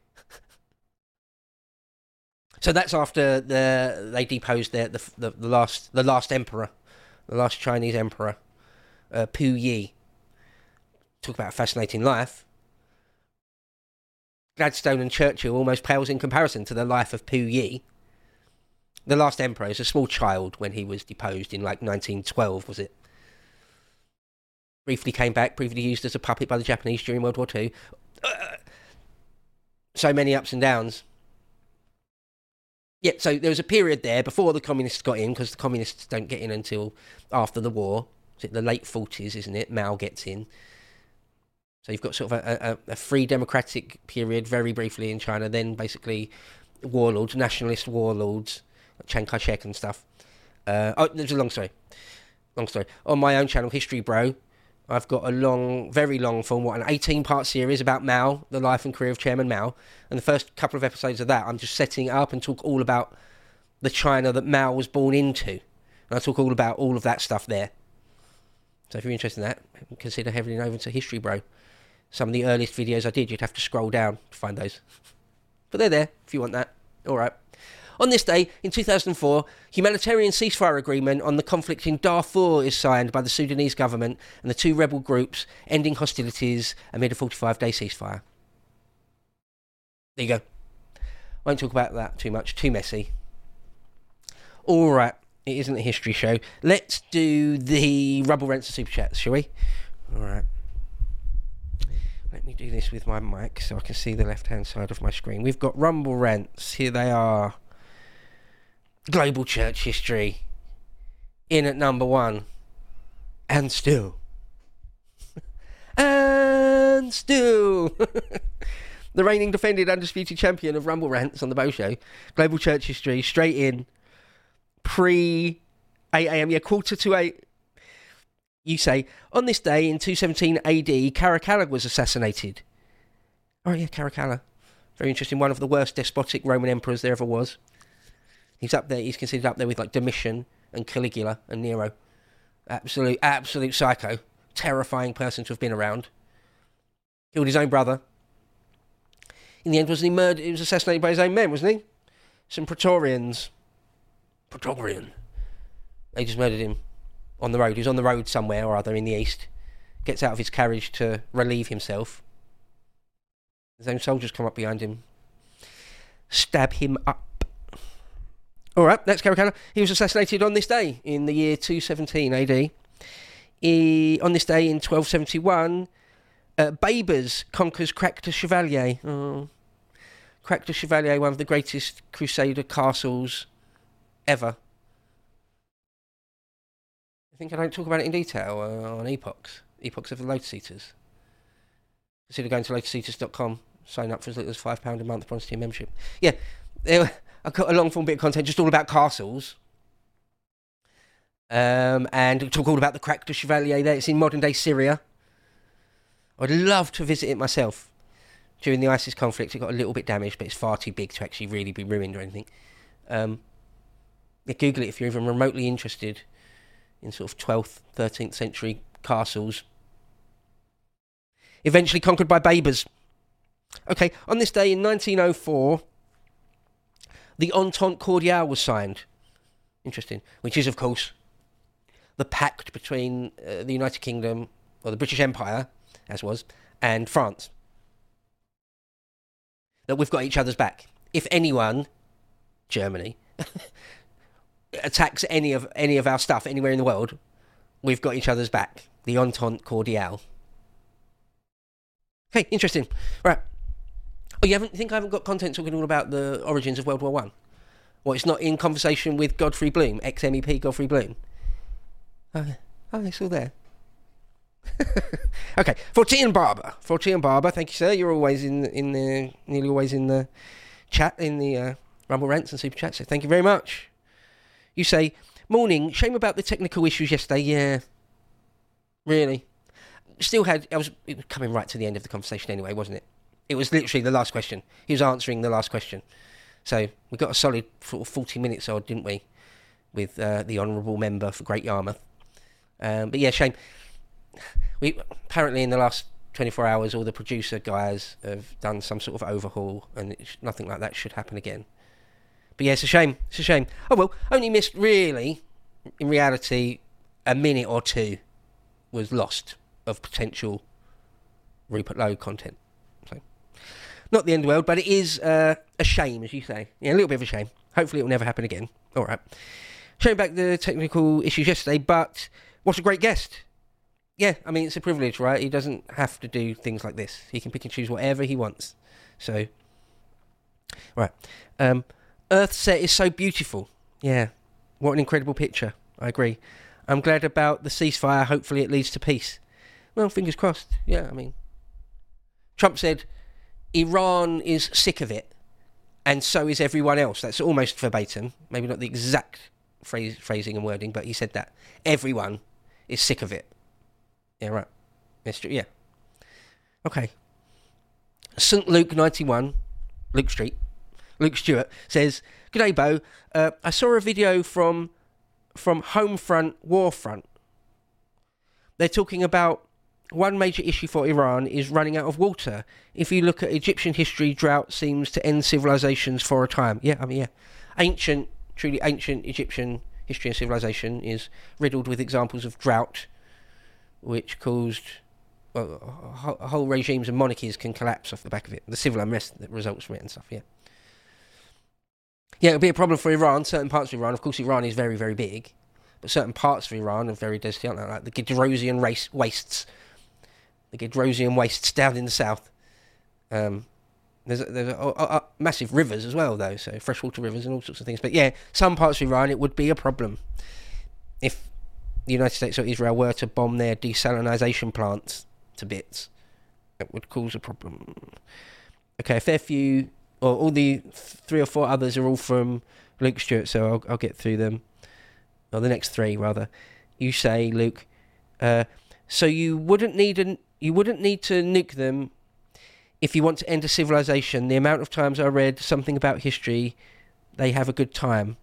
So that's after the they deposed their, the, the the last the last emperor, the last Chinese emperor, uh, Pu Yi. Talk about a fascinating life. Gladstone and Churchill almost pales in comparison to the life of Pu Yi. The last emperor is a small child when he was deposed in like nineteen twelve, was it? Briefly came back, briefly used as a puppet by the Japanese during World War Two. Uh, so many ups and downs. Yeah, so there was a period there before the communists got in, because the communists don't get in until after the war. Is it the late forties, isn't it? Mao gets in. So you've got sort of a, a, a free democratic period very briefly in China, then basically warlords, nationalist warlords, like Chiang Kai-shek and stuff. Uh, oh, there's a long story. Long story. On my own channel, History Bro, I've got a long, very long film, what, an eighteen-part series about Mao, the life and career of Chairman Mao. And the first couple of episodes of that, I'm just setting it up and talk all about the China that Mao was born into. And I talk all about all of that stuff there. So if you're interested in that, consider heading over to History Bro. Some of the earliest videos I did, you'd have to scroll down to find those. But they're there, if you want that. All right. On this day, in two thousand four, humanitarian ceasefire agreement on the conflict in Darfur is signed by the Sudanese government and the two rebel groups, ending hostilities amid a forty-five day ceasefire. There you go. Won't talk about that too much, too messy. All right, it isn't a history show. Let's do the Rumble Rants and Super Chats, shall we? All right. Let me do this with my mic so I can see the left-hand side of my screen. We've got Rumble Rants. Here they are. Global Church History. In at number one. And still. and still. The reigning defended undisputed champion of Rumble Rants on the Bo Show. Global Church History. Straight in. Pre eight a.m. Yeah, quarter to eight. You say, on this day in two seventeen A D, Caracalla was assassinated. Oh yeah, Caracalla. Very interesting. One of the worst despotic Roman emperors there ever was. He's up there, he's considered up there with like Domitian and Caligula and Nero. Absolute, absolute psycho. Terrifying person to have been around. Killed his own brother. In the end, wasn't he murdered? He was assassinated by his own men, wasn't he? Some Praetorians. Praetorian. They just murdered him. On the road. He was on the road somewhere or other in the east. Gets out of his carriage to relieve himself. His own soldiers come up behind him. Stab him up. Alright, that's Caracalla. He was assassinated on this day in the year two seventeen A D. He, on this day in twelve seventy-one, uh, Babers conquers Crac Chevalier. Oh. Crac Chevalier, one of the greatest Crusader castles ever. I think I don't talk about it in detail uh, on Epochs. Epochs of the Lotus Eaters. Consider going to lotus eaters dot com. Sign up for as little as five pounds a month bronze tier membership. Yeah, I've got a long form bit of content just all about castles. Um, and talk all about the Crac Chevalier there. It's in modern day Syria. I'd love to visit it myself. During the ISIS conflict, it got a little bit damaged, but it's far too big to actually really be ruined or anything. Um, yeah, Google it if you're even remotely interested in sort of twelfth, thirteenth century castles. Eventually conquered by Babers. Okay, on this day in nineteen oh four, the Entente Cordiale was signed. Interesting. Which is, of course, the pact between uh, the United Kingdom, or the British Empire, as was, and France. That we've got each other's back. If anyone, Germany, attacks any of any of our stuff anywhere in the world, we've got each other's back. The Entente Cordiale. Okay, interesting. Right. Oh, you haven't think I haven't got content talking all about the origins of World War One? Well, it's not in conversation with Godfrey Bloom, ex-M E P Godfrey Bloom. Oh, oh, it's all there. Okay, Fortean Barber. Fortean Barber, thank you, sir. You're always in in the nearly always in the chat in the uh, Rumble Rants and Super Chat. So thank you very much. You say, morning. Shame about the technical issues yesterday. Yeah, really. Still had. I was, it was coming right to the end of the conversation anyway, wasn't it? It was literally the last question. He was answering the last question. So we got a solid sort of forty minutes odd, didn't we? With uh, the honourable member for Great Yarmouth. Um, but yeah, shame. We apparently in the last twenty-four hours, all the producer guys have done some sort of overhaul, and it, nothing like that should happen again. But yeah, it's a shame. It's a shame. Oh well, only missed really. In reality, a minute or two was lost of potential Rupert Lowe content. So, not the end of the world, but it is uh, a shame, as you say. Yeah, a little bit of a shame. Hopefully, it will never happen again. All right. Showing back the technical issues yesterday, but what a great guest. Yeah, I mean, it's a privilege, right? He doesn't have to do things like this. He can pick and choose whatever he wants. So, right. Um, Earthset is so beautiful. Yeah, what an incredible picture. I agree. I'm glad about the ceasefire. Hopefully it leads to peace. Well, fingers crossed. Yeah, I mean, Trump said Iran is sick of it, and so is everyone else. That's almost verbatim. Maybe not the exact phrase, phrasing and wording, but he said that. Everyone is sick of it. Yeah, right. That's true, yeah. Okay. Saint Luke ninety-one, Luke Street, Luke Stewart, says, G'day, Bo. Uh, I saw a video from from Homefront, Warfront. They're talking about one major issue for Iran is running out of water. If you look at Egyptian history, drought seems to end civilizations for a time. Yeah, I mean, yeah. Ancient, truly ancient Egyptian history and civilization is riddled with examples of drought, which caused well, whole regimes and monarchies can collapse off the back of it. The civil unrest that results from it and stuff, yeah. Yeah, it'll be a problem for Iran, certain parts of Iran. Of course, Iran is very, very big, but certain parts of Iran are very desolate, aren't they? Like the Gedrosian race, wastes. The Gedrosian wastes down in the south. Um, there's a, there's a, a, a massive rivers as well, though, so freshwater rivers and all sorts of things. But yeah, some parts of Iran, it would be a problem if the United States or Israel were to bomb their desalinization plants to bits. It would cause a problem. Okay, a fair few, or all the three or four others are all from Luke Stewart, so I'll, I'll get through them. Or the next three, rather. You say, Luke, uh, so you wouldn't need an, you wouldn't need to nuke them if you want to end a civilization. The amount of times I read something about history, they have a good time.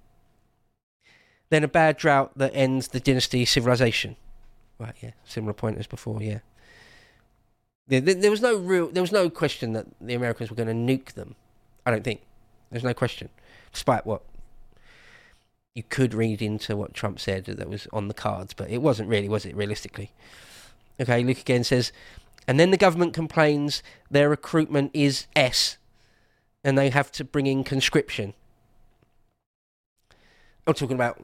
Then a bad drought that ends the dynasty civilization. Right, yeah, similar point as before, yeah. There, there, there was no real, there was no question that the Americans were going to nuke them. I don't think. There's no question. Despite what you could read into what Trump said that was on the cards, but it wasn't really, was it, realistically? Okay, Luke again says, and then the government complains their recruitment is S, and they have to bring in conscription. I'm talking about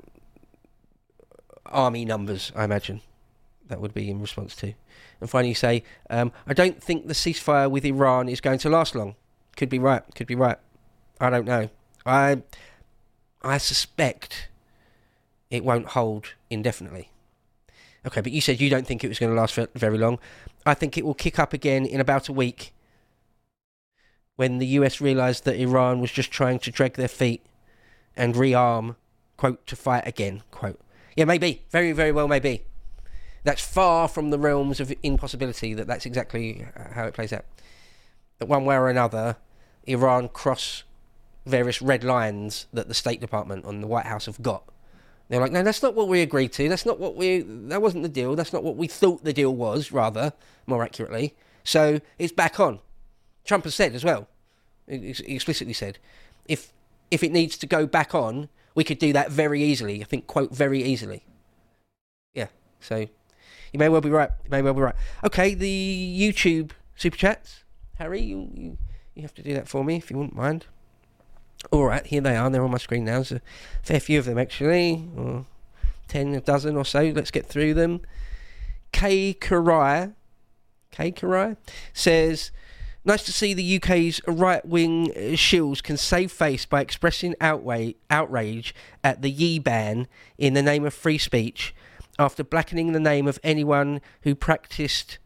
army numbers, I imagine. That would be in response to. And finally you say, um, I don't think the ceasefire with Iran is going to last long. Could be right, could be right. I don't know. I I suspect it won't hold indefinitely. Okay, but you said you don't think it was going to last for very long. I think it will kick up again in about a week when the U S realised that Iran was just trying to drag their feet and rearm, quote, to fight again, quote. Yeah, maybe. Very, very well maybe. That's far from the realms of impossibility that that's exactly how it plays out. That one way or another, Iran cross various red lines that the State Department and the White House have got. They're like, no, that's not what we agreed to. That's not what we, that wasn't the deal. That's not what we thought the deal was, rather, more accurately. So it's back on. Trump has said as well, he explicitly said, if if it needs to go back on, we could do that very easily. I think, quote, very easily. Yeah, so you may well be right. You may well be right. Okay, the YouTube super chats. Harry, you, you, you have to do that for me if you wouldn't mind. All right, here they are. They're on my screen now. There's a fair few of them, actually. Or ten, a dozen or so. Let's get through them. Kay Karai, Kay Karai says, nice to see the U K's right-wing shills can save face by expressing outrage, outrage at the Ye ban in the name of free speech after blackening the name of anyone who practiced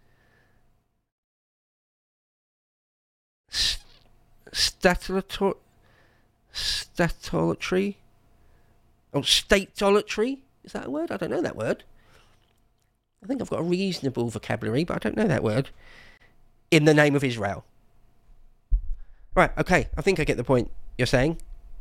st- statutory, statolatry? Oh, statolatry? Is that a word? I don't know that word. I think I've got a reasonable vocabulary, but I don't know that word. In the name of Israel. Right, okay, I think I get the point you're saying.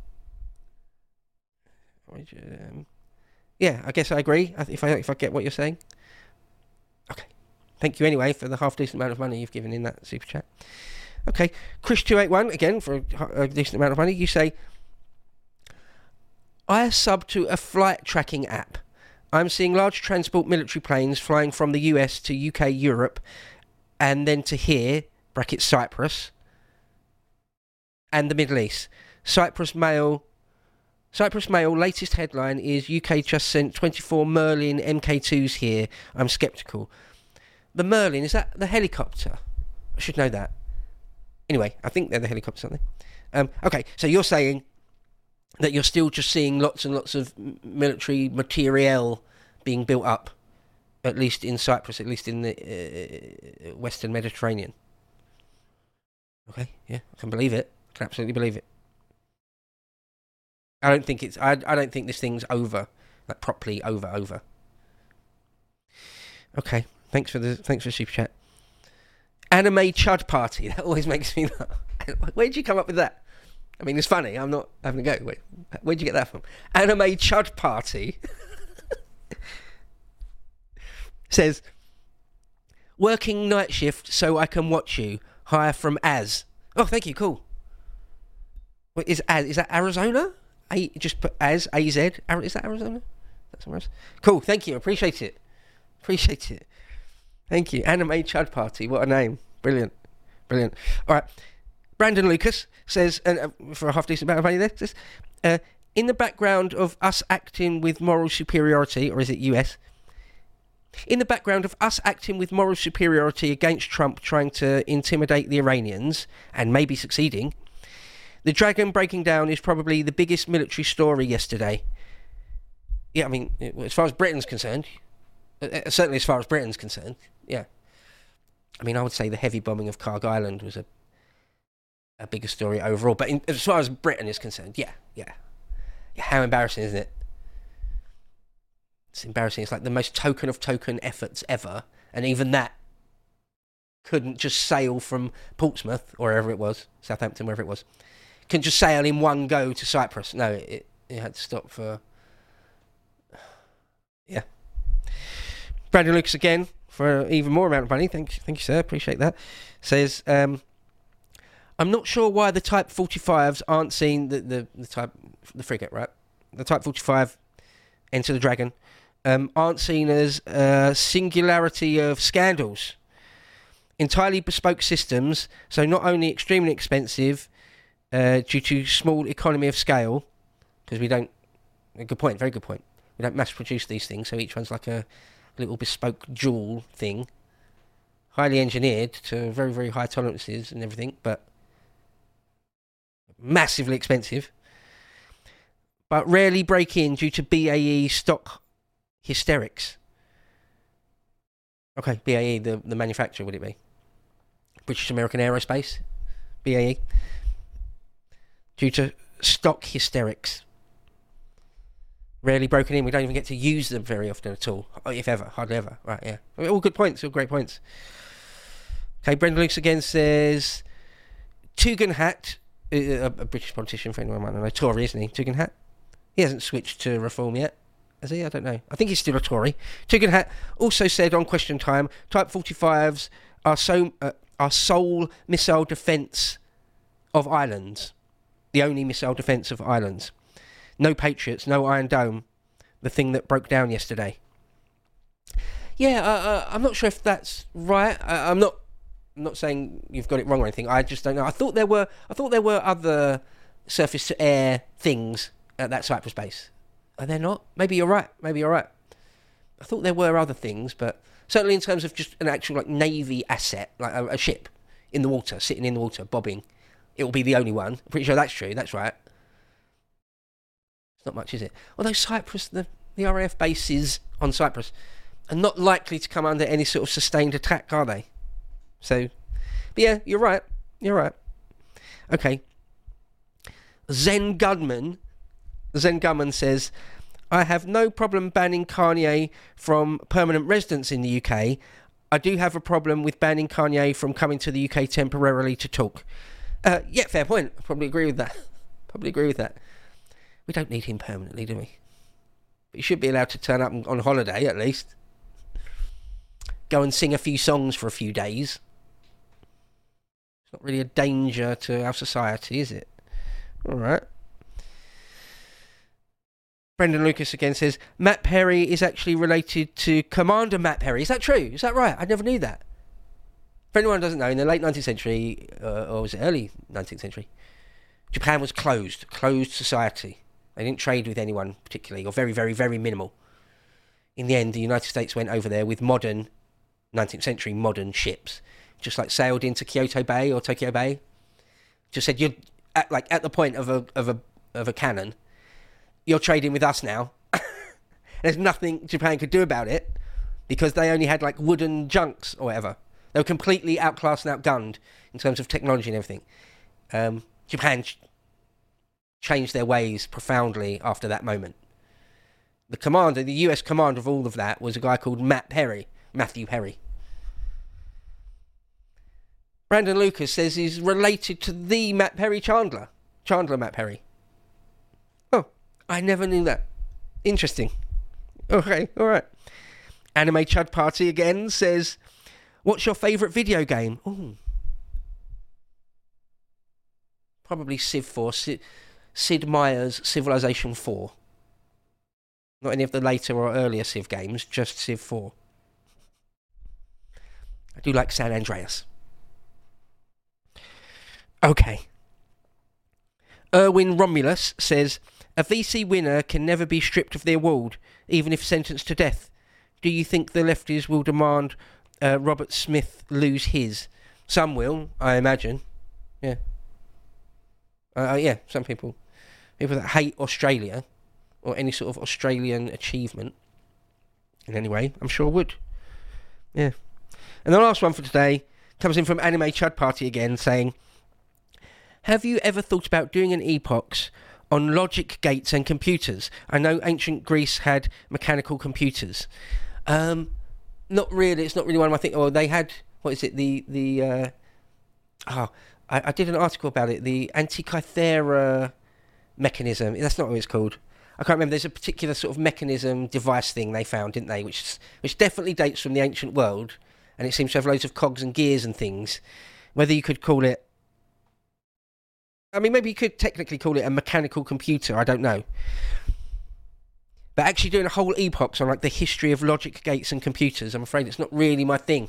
Um, yeah, I guess I agree, if I if I get what you're saying. Okay, thank you anyway for the half-decent amount of money you've given in that super chat. Okay, Chris two eighty-one, again, for a, a decent amount of money, you say, I sub to a flight tracking app. I'm seeing large transport military planes flying from the U S to U K, Europe, and then to here, bracket Cyprus, and the Middle East. Cyprus Mail, Cyprus Mail, latest headline is U K just sent twenty-four Merlin M K twos here. I'm sceptical. The Merlin, is that the helicopter? I should know that. Anyway, I think they're the helicopters, aren't they? Um, okay, so you're saying that you're still just seeing lots and lots of military materiel being built up, at least in Cyprus, at least in the uh, Western Mediterranean. Okay, yeah, I can believe it. I can absolutely believe it. I don't think it's. I. I don't think this thing's over, like properly over. Over. Okay, thanks for the. Thanks for the super chat. Anime Chud Party. That always makes me laugh. Where did you come up with that? I mean, it's funny. I'm not having a go. Wait, where'd you get that from? Anime Chud Party says, working night shift so I can watch you. Hire from Az. Oh, thank you. Cool. Wait, is Az, is that Arizona? A, just put Az, A Z. Is that Arizona? That's somewhere else. Cool. Thank you. Appreciate it. Appreciate it. Thank you. Anime Chud Party. What a name. Brilliant. Brilliant. All right. Brandon Lucas says, and uh, for a half decent amount of money there, says, uh, in the background of us acting with moral superiority, or is it U S? In the background of us acting with moral superiority against Trump trying to intimidate the Iranians, and maybe succeeding, the Dragon breaking down is probably the biggest military story yesterday. Yeah, I mean, as far as Britain's concerned, uh, certainly as far as Britain's concerned, yeah. I mean, I would say the heavy bombing of Karg Island was a a bigger story overall, but in, as far as Britain is concerned, yeah, yeah, yeah. How embarrassing, isn't it? It's embarrassing. It's like the most token of token efforts ever, and even that couldn't just sail from Portsmouth or wherever it was, Southampton, wherever it was, couldn't just sail in one go to Cyprus. No, it it had to stop for. Yeah. Brandon Lucas again for an even more amount of money. Thank, thank you, sir. Appreciate that. Says. Um, I'm not sure why the Type forty-fives aren't seen, the, the, the type, the frigate, right? The Type forty-five, Enter the Dragon, um, aren't seen as a singularity of scandals. Entirely bespoke systems, so not only extremely expensive uh, due to small economy of scale, because we don't, a good point, very good point, we don't mass produce these things, so each one's like a little bespoke jewel thing, highly engineered to very, very high tolerances and everything, but massively expensive, but rarely break in due to B A E stock hysterics. Okay, B A E, the, the manufacturer, would it be? British American Aerospace, B A E. Due to stock hysterics. Rarely broken in, we don't even get to use them very often at all, if ever, hardly ever. Right, yeah. All good points, all great points. Okay, Brendan Lucas again says, Tugendhat, a, a British politician, for anyone might know, Tory, isn't he? Tugendhat? He hasn't switched to Reform yet, has he? I don't know. I think he's still a Tory. Tugendhat also said on Question Time, Type forty-fives our, so, uh, our sole missile defence of islands. The only missile defence of islands. No Patriots, no Iron Dome. The thing that broke down yesterday. Yeah, uh, uh, I'm not sure if that's right. I, I'm not. I'm not saying you've got it wrong or anything. I just don't know. I thought there were. I thought there were other surface-to-air things at that Cyprus base. Are there not? Maybe you're right. Maybe you're right. I thought there were other things, but certainly in terms of just an actual like navy asset, like a, a ship in the water, sitting in the water, bobbing, it will be the only one. I'm pretty sure that's true. That's right. It's not much, is it? Although Cyprus, the the R A F bases on Cyprus are not likely to come under any sort of sustained attack, are they? So, but yeah, you're right. You're right. Okay. Zen Gunman, Zen Gunman says, I have no problem banning Kanye from permanent residence in the U K. I do have a problem with banning Kanye from coming to the U K temporarily to talk. Uh, yeah, fair point. I probably agree with that. Probably agree with that. We don't need him permanently, do we? But he should be allowed to turn up on holiday, at least. Go and sing a few songs for a few days. It's not really a danger to our society, is it? All right. Brendan Lucas again says, Matt Perry is actually related to Commander Matt Perry. Is that true? Is that right? I never knew that. For anyone who doesn't know, in the late nineteenth century, uh, or was it early nineteenth century, Japan was closed, closed society. They didn't trade with anyone particularly, or very, very, very minimal. In the end, the United States went over there with modern, nineteenth century modern ships. Just like sailed into Kyoto Bay or Tokyo Bay. Just said, you're at, like at the point of a of a of a cannon. You're trading with us now. There's nothing Japan could do about it because they only had like wooden junks or whatever. They were completely outclassed and outgunned in terms of technology and everything. Um, Japan ch- changed their ways profoundly after that moment. The commander, the U S commander of all of that was a guy called Matt Perry, Matthew Perry. Brandon Lucas says he's related to the Matt Perry Chandler. Chandler Matt Perry. Oh, I never knew that. Interesting. Okay, all right. Anime Chud Party again says, what's your favourite video game? Ooh. Probably Civ four. Sid, Sid Meier's Civilization four. Not any of the later or earlier Civ games, just Civ four. I do like San Andreas. Okay. Erwin Romulus says, a V C winner can never be stripped of the award, even if sentenced to death. Do you think the lefties will demand uh, Robert Smith lose his? Some will, I imagine. Yeah. Uh, yeah, some people. People that hate Australia, or any sort of Australian achievement, in any way, I'm sure would. Yeah. And the last one for today comes in from Anime Chud Party again, saying, have you ever thought about doing an epox on logic gates and computers? I know ancient Greece had mechanical computers. Um, not really. It's not really one of my things. Oh, they had, what is it? The, the, uh, oh, I, I did an article about it. The Antikythera mechanism. That's not what it's called. I can't remember. There's a particular sort of mechanism device thing they found, didn't they? Which, which definitely dates from the ancient world. And it seems to have loads of cogs and gears and things. Whether you could call it, I mean, maybe you could technically call it a mechanical computer, I don't know. But actually doing a whole epoch on like the history of logic gates and computers, I'm afraid it's not really my thing.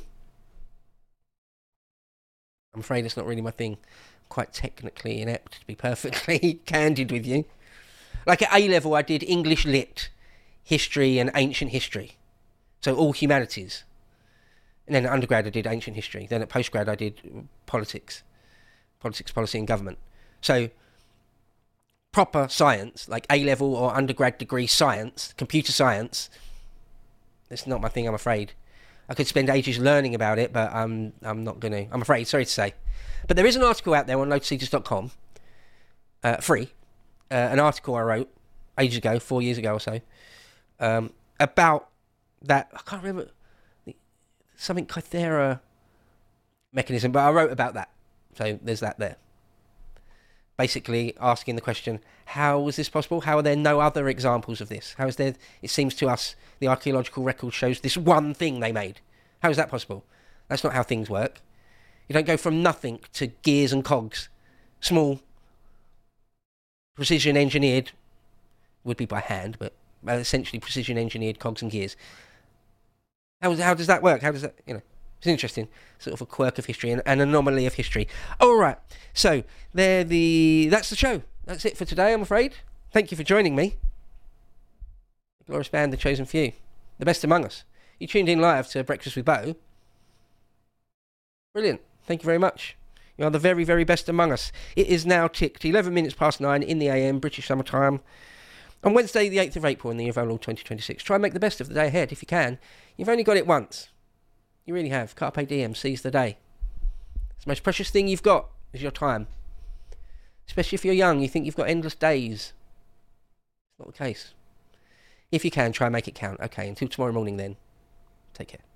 I'm afraid it's not really my thing. Quite technically inept, to be perfectly candid with you. Like at A-level, I did English Lit, history and ancient history. So all humanities. And then at undergrad, I did ancient history. Then at postgrad, I did politics. Politics, policy and government. So, proper science, like A-level or undergrad degree science, computer science, that's not my thing, I'm afraid. I could spend ages learning about it, but I'm, I'm not going to. I'm afraid, sorry to say. But there is an article out there on lotus eaters dot com, uh, free, uh, an article I wrote ages ago, four years ago or so, um, about that, I can't remember, something Kythera mechanism, but I wrote about that. So, there's that there. Basically asking the question, how was this possible? How are there no other examples of this? How is there, it seems to us, the archaeological record shows this one thing they made. How is that possible? That's not how things work. You don't go from nothing to gears and cogs. Small, precision engineered, would be by hand, but essentially precision engineered cogs and gears. How, how does that work? How does that, you know, it's interesting, sort of a quirk of history, and an anomaly of history. All right, so there the that's the show. That's it for today, I'm afraid. Thank you for joining me. The Glorious Band, The Chosen Few, the best among us. You tuned in live to Breakfast with Bo. Brilliant. Thank you very much. You are the very, very best among us. It is now ticked eleven minutes past nine in the A M, British summertime, on Wednesday, the eighth of April in the year of our Lord twenty twenty-six. Try and make the best of the day ahead if you can. You've only got it once. You really have. Carpe diem, seize the day. It's the most precious thing you've got is your time. Especially if you're young, you think you've got endless days. It's not the case. If you can, try and make it count. Okay, until tomorrow morning then. Take care.